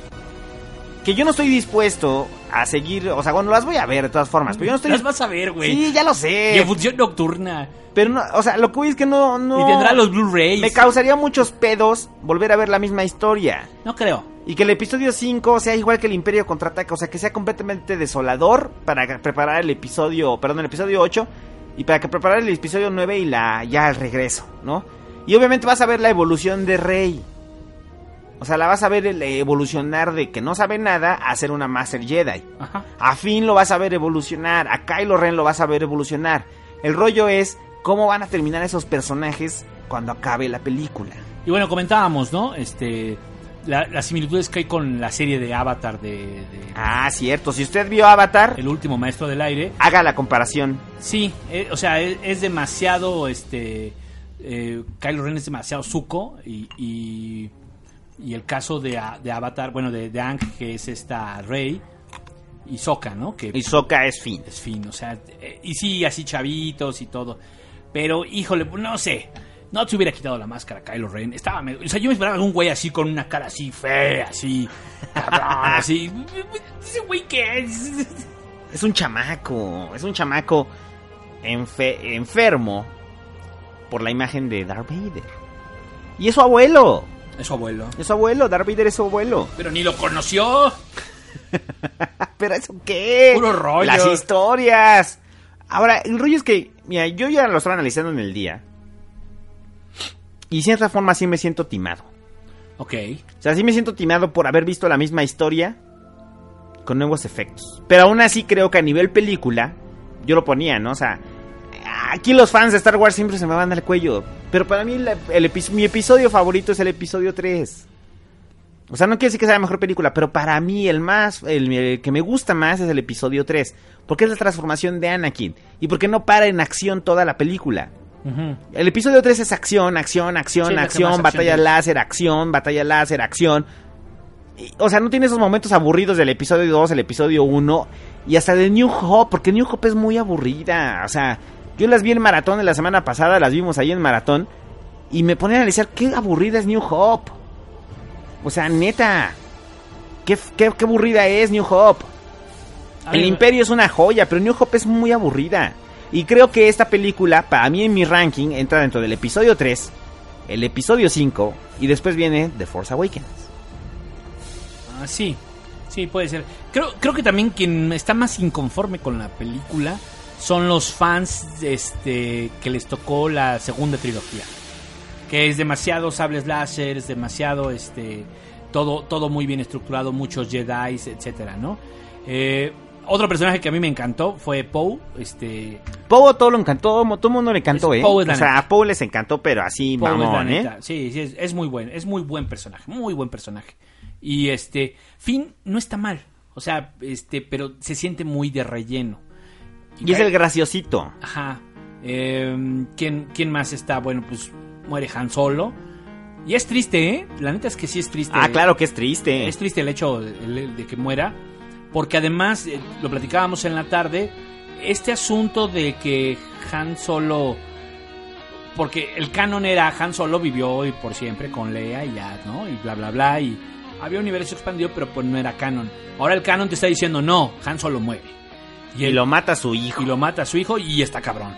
que yo no estoy dispuesto a seguir, o sea, bueno, las voy a ver de todas formas, pero yo no estoy... Las vas a ver, güey. Sí, ya lo sé. Y en función nocturna. Pero no, o sea, lo que voy es que no... Y tendrá los Blu-rays. Me causaría muchos pedos volver a ver la misma historia. No creo. Y que el episodio 5 sea igual que el Imperio Contraataca, o sea, que sea completamente desolador para preparar el episodio 8 y para que preparar el episodio 9 y ya el regreso, ¿no? Y obviamente vas a ver la evolución de Rey. O sea, la vas a ver evolucionar de que no sabe nada a ser una Master Jedi. Ajá. A Finn lo vas a ver evolucionar, a Kylo Ren lo vas a ver evolucionar. El rollo es cómo van a terminar esos personajes cuando acabe la película. Y bueno, comentábamos, ¿no? Las similitudes que hay con la serie de Avatar de Ah, cierto. Si usted vio Avatar, El último maestro del aire, haga la comparación. Sí, o sea, es demasiado, Kylo Ren es demasiado zuko y el caso de Avatar, bueno, de Aang, que es esta Rey, y Sokka, ¿no? Que y Sokka es Finn. Es Finn, o sea, y sí, así chavitos y todo. Pero, híjole, no sé, no te hubiera quitado la máscara Kylo Ren. O sea, yo me esperaba algún güey así con una cara así fea, así, cabrón, así. ¿Ese güey qué es? Es un chamaco enfermo por la imagen de Darth Vader. Y es su abuelo. Es su abuelo. Es su abuelo, Darth Vader es su abuelo. Pero ni lo conoció. ¿Pero eso qué? Puro rollo. Las historias. Ahora, el rollo es que, mira, yo ya lo estaba analizando en el día. Y de cierta forma sí me siento timado. Ok. O sea, sí me siento timado por haber visto la misma historia con nuevos efectos. Pero aún así creo que a nivel película, yo lo ponía, ¿no? O sea, aquí los fans de Star Wars siempre se me van al cuello. Pero para mí mi episodio favorito es el episodio 3. O sea, no quiere decir que sea la mejor película, pero para mí el que me gusta más es el episodio 3. Porque es la transformación de Anakin. Y porque no para en acción toda la película. Uh-huh. El episodio 3 es acción, batalla láser, acción. O sea, no tiene esos momentos aburridos del episodio 2, el episodio 1 y hasta de New Hope, porque New Hope es muy aburrida. O sea, yo las vi en maratón de la semana pasada, las vimos ahí en maratón y me ponía a analizar qué aburrida es New Hope. O sea, neta, qué aburrida es New Hope. El Imperio es una joya, pero New Hope es muy aburrida. Y creo que esta película, para mí en mi ranking, entra dentro del episodio 3, el episodio 5 y después viene The Force Awakens. Ah, sí, puede ser. Creo que también quien está más inconforme con la película son los fans que les tocó la segunda trilogía. Que es demasiado sables láser, es demasiado todo muy bien estructurado, muchos Jedi, etcétera, ¿no? Otro personaje que a mí me encantó fue Poe. Poe todo lo encantó, todo el mundo le encantó, Poe, o sea, a Poe les encantó, pero así Poe mamón, Sí, es muy buen personaje, muy buen personaje. Y Finn no está mal, o sea, pero se siente muy de relleno. Y es el graciosito. Ajá. ¿Quién más está? Bueno, pues muere Han Solo. Y es triste, ¿eh? La neta es que sí es triste. Ah, claro que es triste. Es triste el hecho de que muera. Porque además, lo platicábamos en la tarde, este asunto de que Han Solo... Porque el canon era Han Solo vivió hoy por siempre con Leia y ya, ¿no? Y bla, bla, bla. Y había un universo expandido, pero pues no era canon. Ahora el canon te está diciendo, no, Han Solo muere. Y lo mata a su hijo. Y lo mata a su hijo y está cabrón.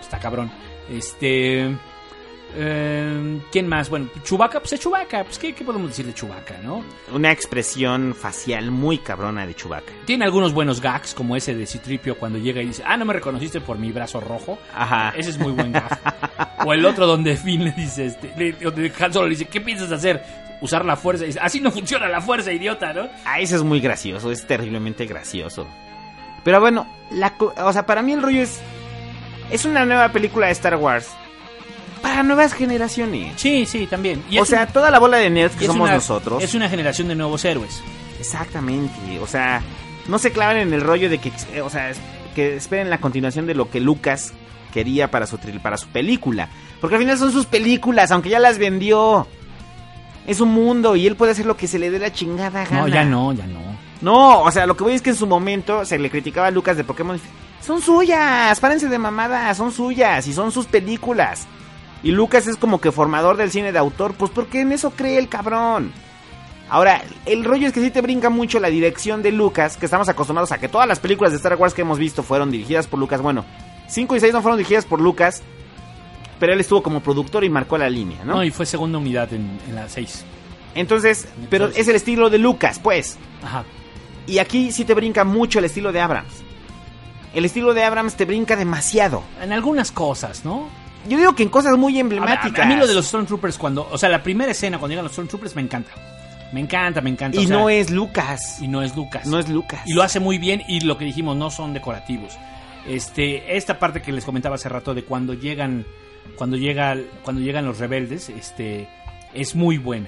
¿Quién más? Bueno, Chewbacca, pues es Chewbacca. Pues, ¿qué podemos decir de Chewbacca, no? Una expresión facial muy cabrona de Chewbacca. Tiene algunos buenos gags, como ese de C-3PO cuando llega y dice, no me reconociste por mi brazo rojo. Ajá. Ese es muy buen gag. O el otro donde Finn le dice, donde Han Solo le dice, ¿qué piensas hacer? Usar la fuerza. Y dice, así no funciona la fuerza, idiota, ¿no? Ese es muy gracioso, es terriblemente gracioso. Pero bueno, o sea, para mí el rollo es una nueva película de Star Wars para nuevas generaciones. Sí, también. Y toda la bola de nerds que somos nosotros. Es una generación de nuevos héroes. Exactamente. O sea, no se clavan en el rollo de que, o sea, que esperen la continuación de lo que Lucas quería para su película. Porque al final son sus películas, aunque ya las vendió. Es un mundo y él puede hacer lo que se le dé la chingada gana. No, ya no. No, o sea, lo que voy es que en su momento se le criticaba a Lucas de Pokémon. Son suyas, párense de mamadas, son suyas y son sus películas. Y Lucas es como que formador del cine de autor, pues porque en eso cree el cabrón. Ahora, el rollo es que sí te brinca mucho la dirección de Lucas, que estamos acostumbrados a que todas las películas de Star Wars que hemos visto fueron dirigidas por Lucas. Bueno, 5 y 6 no fueron dirigidas por Lucas, pero él estuvo como productor y marcó la línea, ¿no? No, y fue segunda unidad en la 6. Entonces, pero es el estilo de Lucas, pues. Ajá. Y aquí sí te brinca mucho el estilo de Abrams. El estilo de Abrams te brinca demasiado. En algunas cosas, ¿no? Yo digo que en cosas muy emblemáticas. A mí lo de los Stormtroopers o sea, la primera escena cuando llegan los Stormtroopers me encanta. Me encanta. Y no es Lucas. Y no es Lucas. No es Lucas. Y lo hace muy bien y lo que dijimos, no son decorativos. Esta parte que les comentaba hace rato de cuando llegan los rebeldes, es muy buena.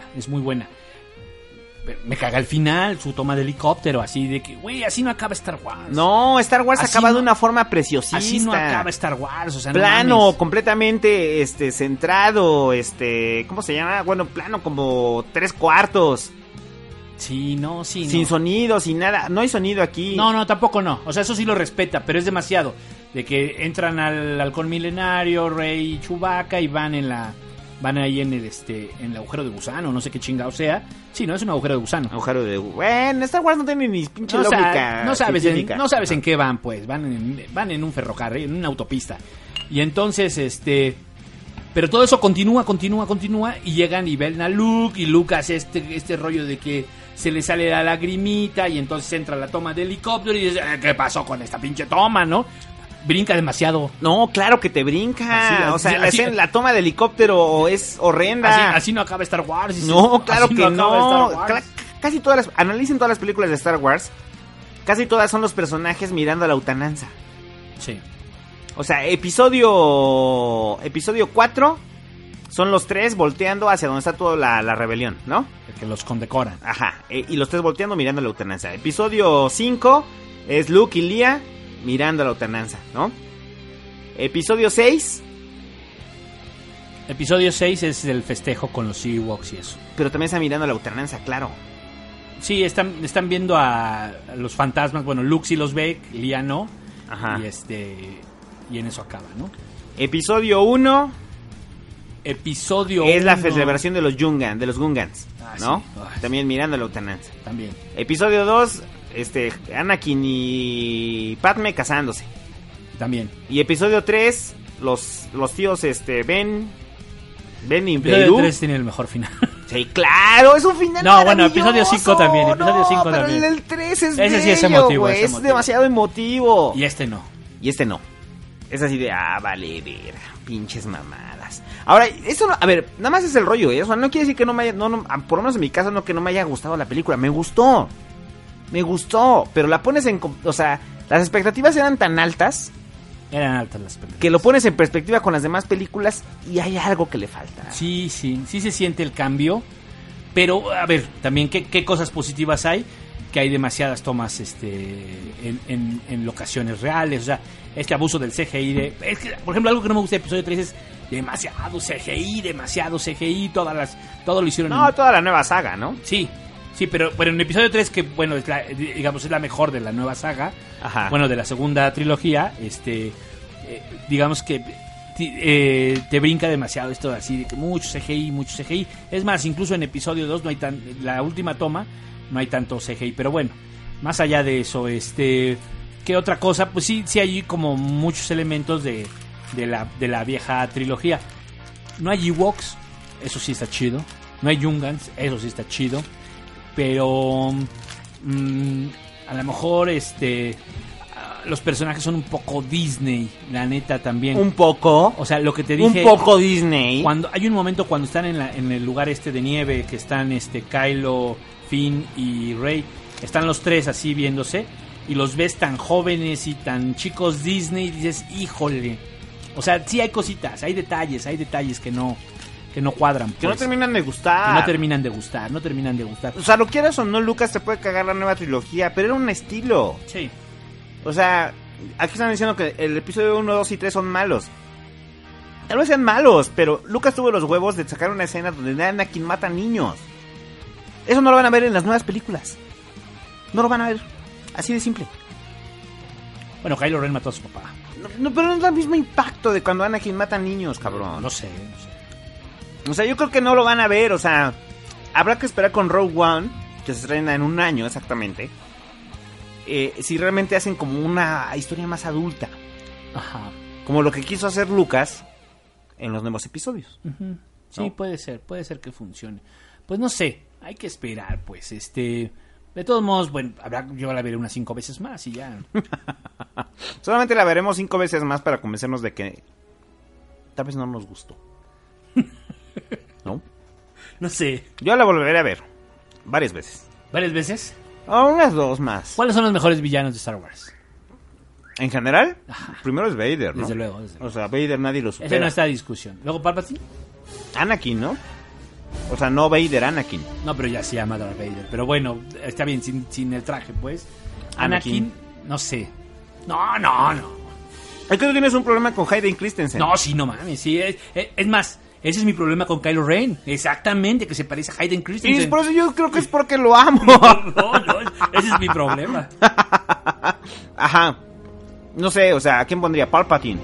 Me caga el final, su toma de helicóptero, así de que, güey, así no acaba Star Wars. No, Star Wars acaba de una forma preciosista. Así no acaba Star Wars, o sea, plano, no mames. Completamente, centrado, ¿cómo se llama? Bueno, plano como 3/4. Sí, no. Sin sonido, sin nada. No hay sonido aquí. No, tampoco no. O sea, eso sí lo respeta, pero es demasiado. De que entran al halcón milenario, Rey y Chewbacca y van ahí en el agujero de gusano, no sé qué chingado sea. Sí, no es un agujero de gusano. Bueno, Star Wars no tiene ni pinche lógica. No sabes en qué van, pues. Van en un ferrocarril, en una autopista. Y entonces, pero todo eso continúa y llegan y ven a Luke y Luke hace este rollo de que se le sale la lagrimita y entonces entra la toma de helicóptero y dice, ¿qué pasó con esta pinche toma, no? brinca demasiado. No, claro que te brinca. Así, o sea, así, la toma de helicóptero es horrenda. Así no acaba Star Wars. No, claro Así que acaba no. Star Wars. Casi todas analicen todas las películas de Star Wars. Casi todas son los personajes mirando a la Utananza. Sí. O sea, episodio 4 son los 3 volteando hacia donde está toda la rebelión, ¿no? Que los condecoran. Ajá, y los 3 volteando mirando a la Utananza. Episodio 5 es Luke y Leia mirando a la Utananza, ¿no? Episodio 6. Episodio 6 es el festejo con los Ewoks y eso. Pero también está mirando a la Utananza, claro. Sí, están viendo a los fantasmas. Bueno, Luke sí los ve, Leia no. Ajá. Y en eso acaba, ¿no? Episodio 1 Episodio es la 1. celebración de los Gungans, ¿no? Sí. Ay. También mirando a la Utananza. También. Episodio 2, Anakin y Padme casándose. También. Y episodio 3, los tíos Ben y Episodio Beru. 3 tiene el mejor final. Sí, claro, es un final No, bueno, maravilloso. episodio 5 también, episodio 5 pero también. el 3 es Ese sí es bello, emotivo, güey, es es emotivo. demasiado emotivo. Y este no. Y este no. Es así de, vale, ver, pinches mamadas. Ahora, eso no, a ver, nada más es el rollo, ¿eh? O sea, no quiere decir que no me haya, por lo menos en mi caso, no que no me haya gustado la película. Me gustó, pero la pones o sea, las expectativas eran tan altas Eran altas las películas. que lo pones en perspectiva con las demás películas y hay algo que le falta. Sí se siente el cambio. Pero, a ver, también, ¿qué cosas positivas hay? Que hay demasiadas tomas en locaciones reales. O sea, este abuso del CGI. Es que, por ejemplo, algo que no me gusta de episodio 3 es demasiado CGI. Todo lo hicieron No, toda la nueva saga, ¿no? Sí, pero en el episodio 3, que bueno, es la mejor de la nueva saga. Ajá. Bueno, de la segunda trilogía, digamos que te brinca demasiado esto así de que mucho CGI. Es más, incluso en episodio 2 no hay la última toma no hay tanto CGI, pero bueno, más allá de eso, ¿qué otra cosa? Pues sí hay como muchos elementos de la vieja trilogía. No hay Ewoks, eso sí está chido. No hay Gungans, eso sí está chido. Pero a lo mejor los personajes son un poco Disney, la neta también. Un poco. O sea, lo que te dije. Un poco Disney. Cuando hay un momento cuando están en el lugar de nieve, que están Kylo, Finn y Rey, están los tres así viéndose y los ves tan jóvenes y tan chicos Disney y dices, híjole. O sea, sí hay cositas, hay detalles que no cuadran. Que no pues. terminan de gustar. Que no terminan de gustar. O sea, lo quieras o no, Lucas te puede cagar la nueva trilogía, pero era un estilo. Sí. O sea, aquí están diciendo que el episodio 1, 2 y 3 son malos. Tal vez sean malos, pero Lucas tuvo los huevos de sacar una escena donde Anakin mata niños. Eso no lo van a ver en las nuevas películas. No lo van a ver. Así de simple. Bueno, Kylo Ren mató a su papá. No, pero no es el mismo impacto de cuando Anakin mata niños, cabrón. No sé. O sea, yo creo que no lo van a ver. O sea, habrá que esperar con Rogue One, que se estrena en un año exactamente. Si realmente hacen como una historia más adulta. Ajá. Como lo que quiso hacer Lucas en los nuevos episodios. Uh-huh. Sí, ¿no? puede ser que funcione. Pues no sé, hay que esperar, pues, de todos modos, bueno, yo la veré unas 5 veces más y ya. Solamente la veremos 5 veces más para convencernos de que tal vez no nos gustó. ¿No? No sé. Yo la volveré a ver varias veces. ¿Varias veces? O unas 2 más. ¿Cuáles son los mejores villanos de Star Wars? En general, Ajá. primero es Vader, ¿no? Desde luego. O sea, Vader nadie lo supera. Ese no está a discusión. Luego Palpatine. Anakin, ¿no? O sea, no Vader, Anakin. No, pero ya se llama Darth Vader. Pero bueno, está bien, sin el traje, pues. Anakin. No sé. No. Es que tú tienes un problema con Hayden Christensen. No, sí, no mames. Sí, es más, ese es mi problema con Kylo Ren. Exactamente, que se parece a Hayden Christensen. Y es por eso yo creo que es porque lo amo. No, ese es mi problema. Ajá. No sé, o sea, ¿a quién pondría? Palpatine.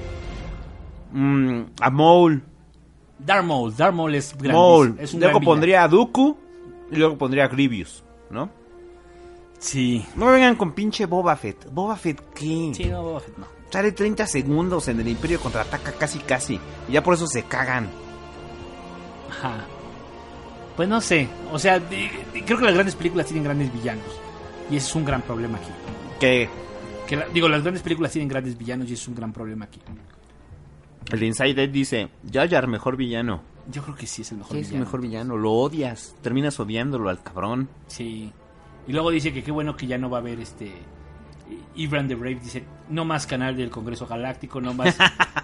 A Maul. Darth Maul es grandísimo. Maul. Es un Luego gran pondría a Dooku. Y luego pondría a Grievous, ¿no? villano. Sí. No me vengan con pinche Boba Fett. ¿Boba Fett qué? Sí, no, Boba Fett no. Sale 30 segundos en el Imperio Contraataca casi. Y ya por eso se cagan. Ajá. Pues no sé. O sea, creo que las grandes películas tienen grandes villanos. Y ese es un gran problema aquí. Que las grandes películas tienen grandes villanos y eso es un gran problema aquí. El Inside Ed dice, Jar Jar, mejor villano. Yo creo que sí es el mejor ¿Qué villano. es el mejor villano? Lo odias, terminas odiándolo al cabrón. Sí. Y luego dice que qué bueno que ya no va a haber Ibran the Brave dice, no más canal del Congreso Galáctico, no más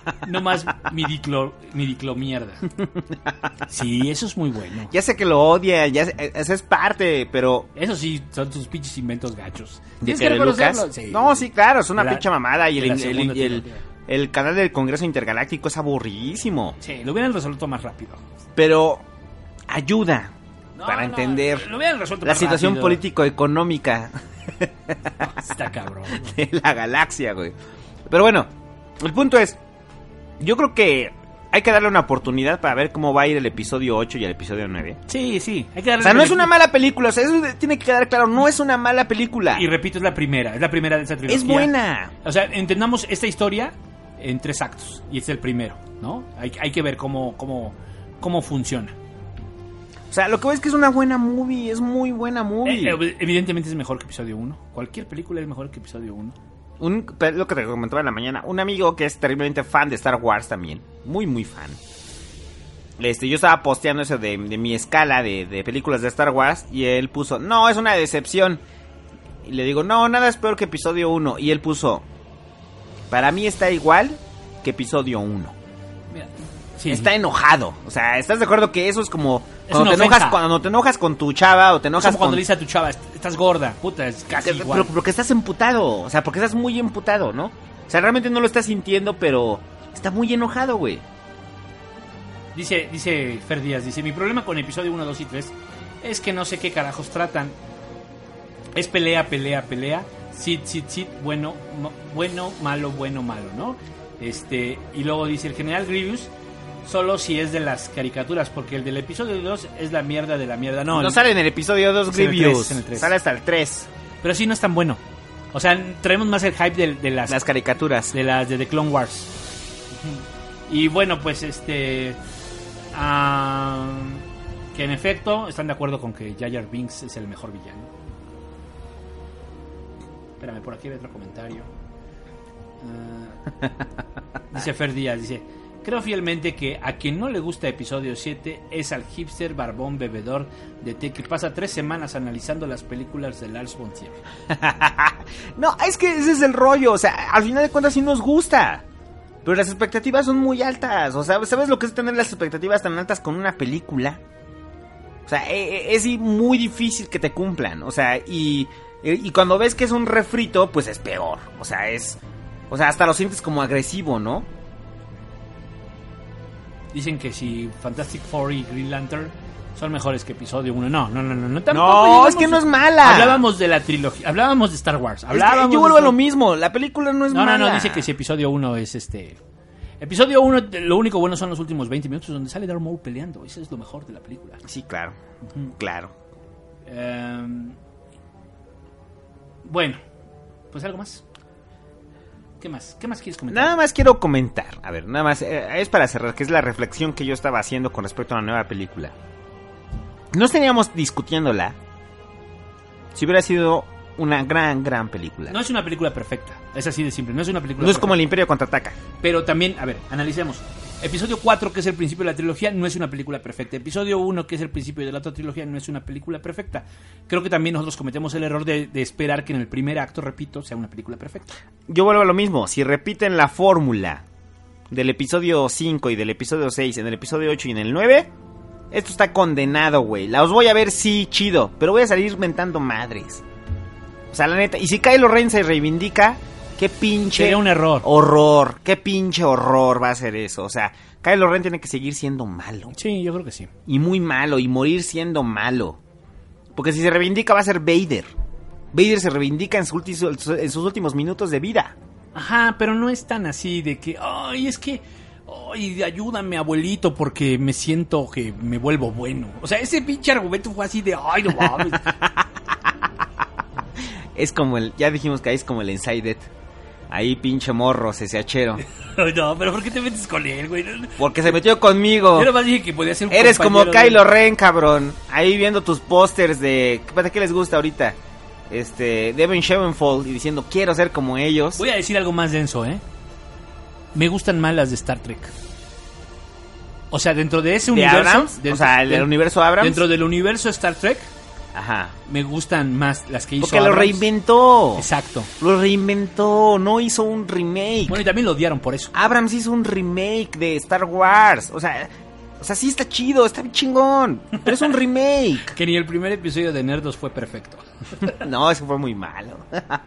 midiclo mierda. Sí, eso es muy bueno. Ya sé que lo odia, esa es parte, pero... Eso sí, son sus pinches inventos gachos. ¿De ¿Tienes que de reconocerlo? Lucas? Sí. No, sí, claro, es una De la- pinche mamada. Y de la segunda el canal del Congreso Intergaláctico es aburridísimo. Sí, lo hubieran resuelto más rápido. Pero ayuda No, para no, entender lo hubieran resuelto la más situación rápido. político-económica Está cabrón. de la galaxia, güey. Pero bueno, el punto es, yo creo que hay que darle una oportunidad para ver cómo va a ir el episodio 8 y el episodio 9. Sí, sí. Hay que darle O sea, no es una mala película, o sea, eso tiene que quedar claro, no es una mala película. Y repito, es la primera de esta trilogía. Es buena. O sea, entendamos esta historia en 3 actos. Y este es el primero, ¿no? Hay que ver cómo funciona. O sea, lo que veo es que es una buena movie, es muy buena movie. Evidentemente es mejor que episodio 1. Cualquier película es mejor que episodio 1. Lo que te comentaba en la mañana, un amigo que es terriblemente fan de Star Wars también, muy muy fan. Yo estaba posteando eso de mi escala de películas de Star Wars y él puso, no, es una decepción. Y le digo, no, nada es peor que episodio 1. Y él puso, para mí está igual que episodio 1. Mira, sí. Está enojado. O sea, ¿estás de acuerdo que eso es como Es cuando una ofensa. cuando te enojas con tu chava o te Es enojas como cuando con... le dice a tu chava, estás gorda, puta, es casi igual. Pero porque estás emputado, o sea, porque estás muy emputado, ¿no? O sea, realmente no lo estás sintiendo, pero está muy enojado, güey. Dice Fer Díaz, dice, mi problema con episodio 1, 2 y 3 es que no sé qué carajos tratan. Es pelea, Sid, bueno, malo, ¿no? Y luego dice, el general Grievous solo si es de las caricaturas, porque el del episodio 2 es la mierda de la mierda. No sale en el episodio 2 es en el Grievous, 3, en el 3. sale hasta el 3. Pero sí no es tan bueno. O sea, traemos más el hype de Las caricaturas. de las de The Clone Wars. Y bueno, pues que en efecto están de acuerdo con que Jar Jar Binks es el mejor villano. Espérame, por aquí hay otro comentario. Dice Fer Díaz, dice, creo fielmente que a quien no le gusta episodio 7 es al hipster barbón bebedor de té que pasa 3 semanas analizando las películas de Lars von Trier. No, es que ese es el rollo, o sea, al final de cuentas sí nos gusta. Pero las expectativas son muy altas, o sea, ¿sabes lo que es tener las expectativas tan altas con una película? O sea, es muy difícil que te cumplan, o sea, y cuando ves que es un refrito, pues es peor, o sea, hasta lo sientes como agresivo, ¿no? Dicen que si Fantastic Four y Green Lantern son mejores que episodio 1. No, No, es que no es mala. Hablábamos de la trilogía, hablábamos de Star Wars. Es que yo vuelvo a lo mismo, la película no es mala. No, dice que si episodio 1 es Episodio 1, lo único bueno son los últimos 20 minutos donde sale Darth Maul peleando. Eso es lo mejor de la película. Sí, claro, claro. Bueno, pues algo más. ¿Qué más quieres comentar? Nada más quiero comentar, a ver, nada más, es para cerrar, que es la reflexión que yo estaba haciendo con respecto a la nueva película. No estaríamos discutiéndola si hubiera sido una gran película. No es una película perfecta, es así de simple, no es una película No es perfecta. como El Imperio Contraataca. Pero también, a ver, analicemos. Episodio 4, que es el principio de la trilogía, no es una película perfecta. Episodio 1, que es el principio de la otra trilogía, no es una película perfecta. Creo que también nosotros cometemos el error de esperar que en el primer acto, repito, sea una película perfecta. Yo vuelvo a lo mismo, si repiten la fórmula del episodio 5 y del episodio 6 en el episodio 8 y en el 9, esto está condenado, güey. La os voy a ver, sí, chido, pero voy a salir mentando madres. O sea, la neta, y si Kylo Ren se reivindica, qué pinche Sería un error. horror, qué pinche horror va a ser eso. O sea, Kylo Ren tiene que seguir siendo malo. Sí, yo creo que sí. Y muy malo, y morir siendo malo. Porque si se reivindica va a ser Vader. Vader se reivindica en sus últimos minutos de vida. Ajá, pero no es tan así de que, ay, es que, ay, ayúdame, abuelito, porque me siento que me vuelvo bueno. O sea, ese pinche argumento fue así de, ay, no mames. Es como ya dijimos que ahí es como el Inside It. Ahí pinche morro, CCHero. No, pero ¿por qué te metes con él, güey? Porque se metió conmigo. Yo nomás dije que podía ser un Eres como compañero Kylo Ren, cabrón. Ahí viendo tus pósters de... ¿Qué les gusta ahorita? Devon Shenfold y diciendo quiero ser como ellos. Voy a decir algo más denso, Me gustan más las de Star Trek. O sea, dentro de ese universo... Abrams? O sea, el universo Abrams. Dentro del universo Star Trek, ajá, me gustan más las que hizo porque Abrams. lo reinventó. Exacto. Lo reinventó, no hizo un remake. Bueno, y también lo odiaron por eso. Abrams hizo un remake de Star Wars. O sea, sí está chido, está bien chingón. Pero es un remake. Que ni el primer episodio de Nerdos fue perfecto. No, eso fue muy malo.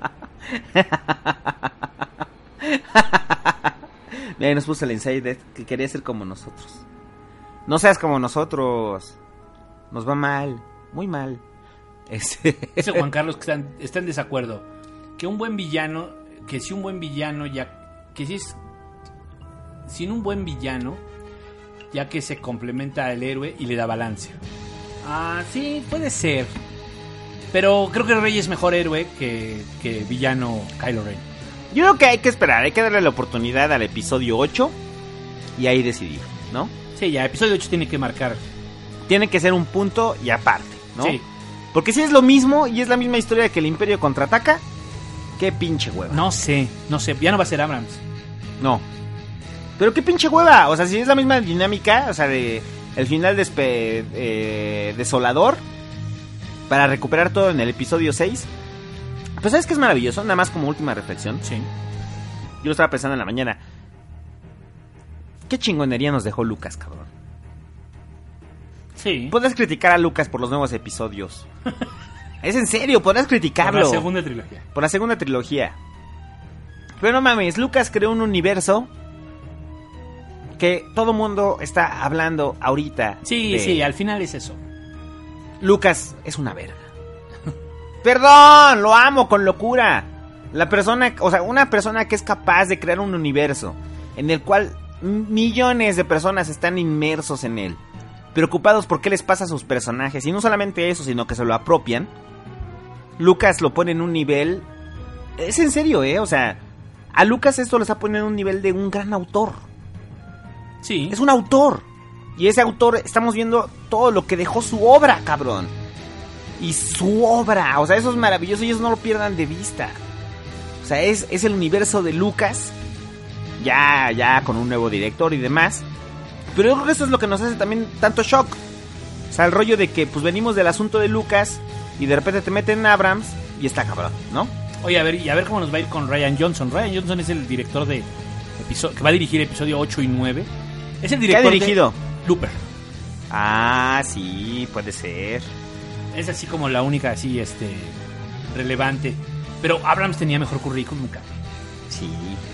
Mira, ahí nos puso el Inside que quería ser como nosotros. No seas como nosotros. Nos va mal, muy mal. Dice Juan Carlos que está en desacuerdo. Que un buen villano, que si un buen villano ya, que si es sin un buen villano, ya que se complementa al héroe y le da balance. Ah, sí, puede ser. Pero creo que Rey es mejor héroe que villano Kylo Ren. Yo creo que hay que esperar, hay que darle la oportunidad al episodio 8 y ahí decidir, ¿no? Sí, ya, episodio 8 tiene que marcar. Tiene que ser un punto y aparte, ¿no? Sí. Porque si es lo mismo y es la misma historia que el Imperio contraataca, qué pinche hueva. No sé, ya no va a ser Abrams. No. Pero qué pinche hueva, o sea, si es la misma dinámica, o sea, de el final desolador para recuperar todo en el episodio 6. Pues sabes que es maravilloso, nada más como última reflexión. Sí. Yo lo estaba pensando en la mañana. Qué chingonería nos dejó Lucas, cabrón. Sí. Podrás criticar a Lucas por los nuevos episodios. Es en serio, podrás criticarlo. Por la segunda trilogía. Por la segunda trilogía. Pero no mames, Lucas creó un universo que todo mundo está hablando ahorita. Sí, sí, al final es eso. Lucas es una verga. Perdón, lo amo con locura. La persona, o sea, una persona que es capaz de crear un universo en el cual millones de personas están inmersos en él, preocupados por qué les pasa a sus personajes, y no solamente eso, sino que se lo apropian. Lucas lo pone en un nivel, es en serio, o sea, a Lucas esto lo está poniendo en un nivel de un gran autor. Sí. Es un autor. Y ese autor, estamos viendo todo lo que dejó su obra, cabrón. Y su obra, o sea, eso es maravilloso y eso no lo pierdan de vista. O sea, es el universo de Lucas, ya con un nuevo director y demás. Pero yo creo que eso es lo que nos hace también tanto shock. O sea, el rollo de que pues venimos del asunto de Lucas y de repente te meten en Abrams y está cabrón, ¿no? Oye, a ver cómo nos va a ir con Rian Johnson. Rian Johnson es el director de que va a dirigir episodio 8 y 9. Es el director ¿qué ha dirigido? De Looper. Ah, sí, puede ser. Es así como la única así relevante. Pero Abrams tenía mejor currículum, cabrón. Sí.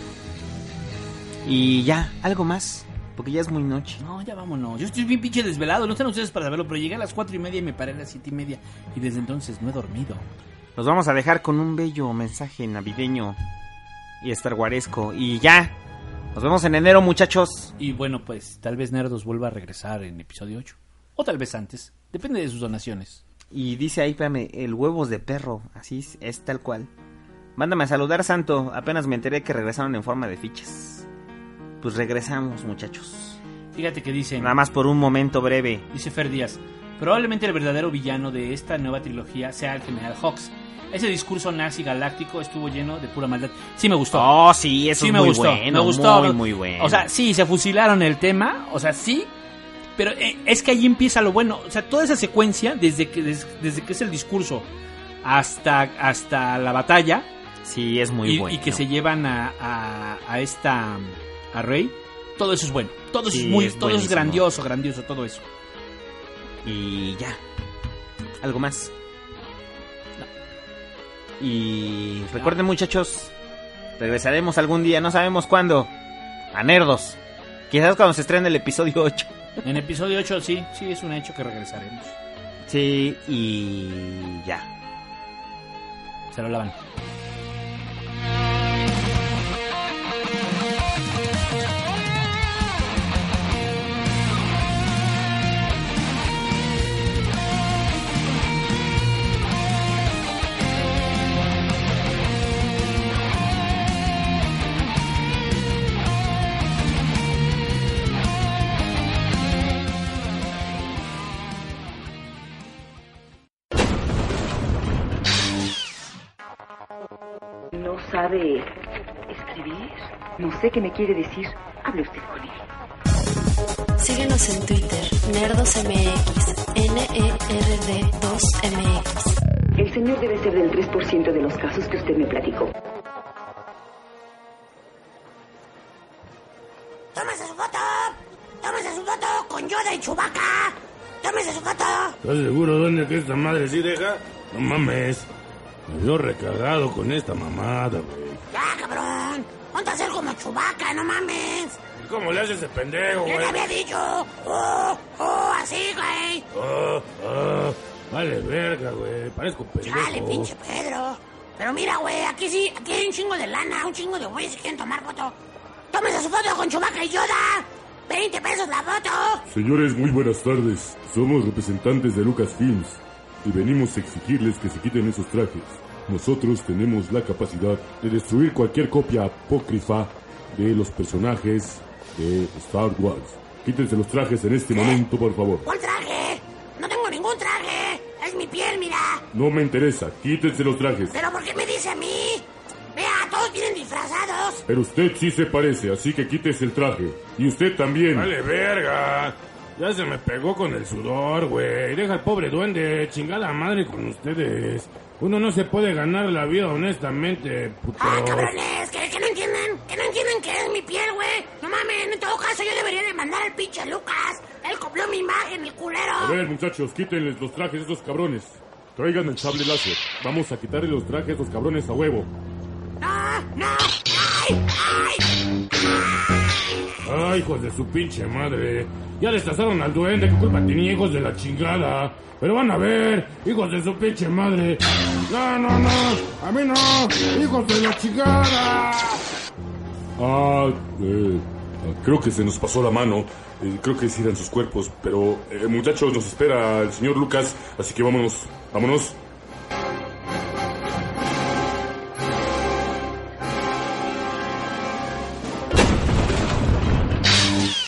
Y ya, algo más, porque ya es muy noche. No, ya vámonos. Yo estoy bien pinche desvelado. No están ustedes para saberlo, pero llegué a las 4:30 y me paré a las 7:30. Y desde entonces no he dormido. Nos vamos a dejar con un bello mensaje navideño y starwaresco. Y ya, nos vemos en enero, muchachos. Y bueno, pues tal vez Nerdos vuelva a regresar en episodio 8. O tal vez antes. Depende de sus donaciones. Y dice ahí, espérame, el huevos de perro. Así es tal cual. Mándame a saludar, Santo. Apenas me enteré que regresaron en forma de fichas. Pues regresamos, muchachos. Fíjate que dicen... Nada más por un momento breve. Dice Fer Díaz. Probablemente el verdadero villano de esta nueva trilogía sea el General Hux. Ese discurso nazi galáctico estuvo lleno de pura maldad. Sí me gustó. Oh, sí, eso sí es me muy gustó. bueno. Me gustó. Muy, muy bueno. O sea, sí, se fusilaron el tema. O sea, sí. Pero es que ahí empieza lo bueno. O sea, toda esa secuencia, desde que es el discurso hasta la batalla. Sí, es muy bueno. Y que se llevan a Rey. Todo eso es bueno. Todo eso sí, todo eso es grandioso, todo eso. Y ya. ¿Algo más? No. Y recuerden, muchachos, regresaremos algún día, no sabemos cuándo, a Nerdos. Quizás cuando se estrene el episodio 8. En episodio 8 sí es un hecho que regresaremos. Sí, y ya. Se lo lavan. ¿Sabe escribir? No sé qué me quiere decir. Hable usted con él. Síguenos en Twitter, NerdosMX, NERD2MX. El señor debe ser del 3% de los casos que usted me platicó. ¡Tómese su foto! ¡Tómese su foto con Yoda y Chewbacca! ¡Tómese su foto! ¿Estás seguro, Doña, que esta madre sí deja? No mames. Me veo recargado con esta mamada, güey. ¡Ya, cabrón! Ponte a hacer como Chewbacca, no mames. ¿Cómo le hace ese pendejo, güey? ¿Qué te había dicho? Así, güey. Vale, verga, güey. Parezco pendejo. Chale, pinche Pedro. Pero mira, güey, aquí hay un chingo de lana, un chingo de güeyes que quieren tomar foto. ¡Tómese su foto con Chewbacca y Yoda! ¡20 pesos la foto! Señores, muy buenas tardes. Somos representantes de Lucasfilms y venimos a exigirles que se quiten esos trajes. Nosotros tenemos la capacidad de destruir cualquier copia apócrifa de los personajes de Star Wars. Quítense los trajes en este momento, por favor. ¿Cuál traje? No tengo ningún traje. Es mi piel, mira. No me interesa. Quítense los trajes. ¿Pero por qué me dice a mí? Vea, todos vienen disfrazados. Pero usted sí se parece, así que quítese el traje. Y usted también. Vale, verga. Ya se me pegó con el sudor, güey. Deja al pobre duende. Chingada madre con ustedes. Uno no se puede ganar la vida honestamente, puto. ¡Ah, cabrones! ¿Que no entienden? ¿Que no entienden que es mi piel, güey? No mames, en todo caso yo debería de mandar al pinche Lucas. Él copió mi imagen, el culero. A ver, muchachos, quítenles los trajes a esos cabrones. Traigan el sable láser. Vamos a quitarle los trajes a esos cabrones a huevo. ¡No! ¡Ay! ¡Ay, hijos de su pinche madre! Ya destazaron al duende, ¿qué culpa tenía, hijos de la chingada? Pero van a ver, hijos de su pinche madre. ¡No! ¡A mí no! ¡Hijos de la chingada! Creo que se nos pasó la mano. Creo que sí eran sus cuerpos. Pero, muchachos, nos espera el señor Lucas. Así que vámonos.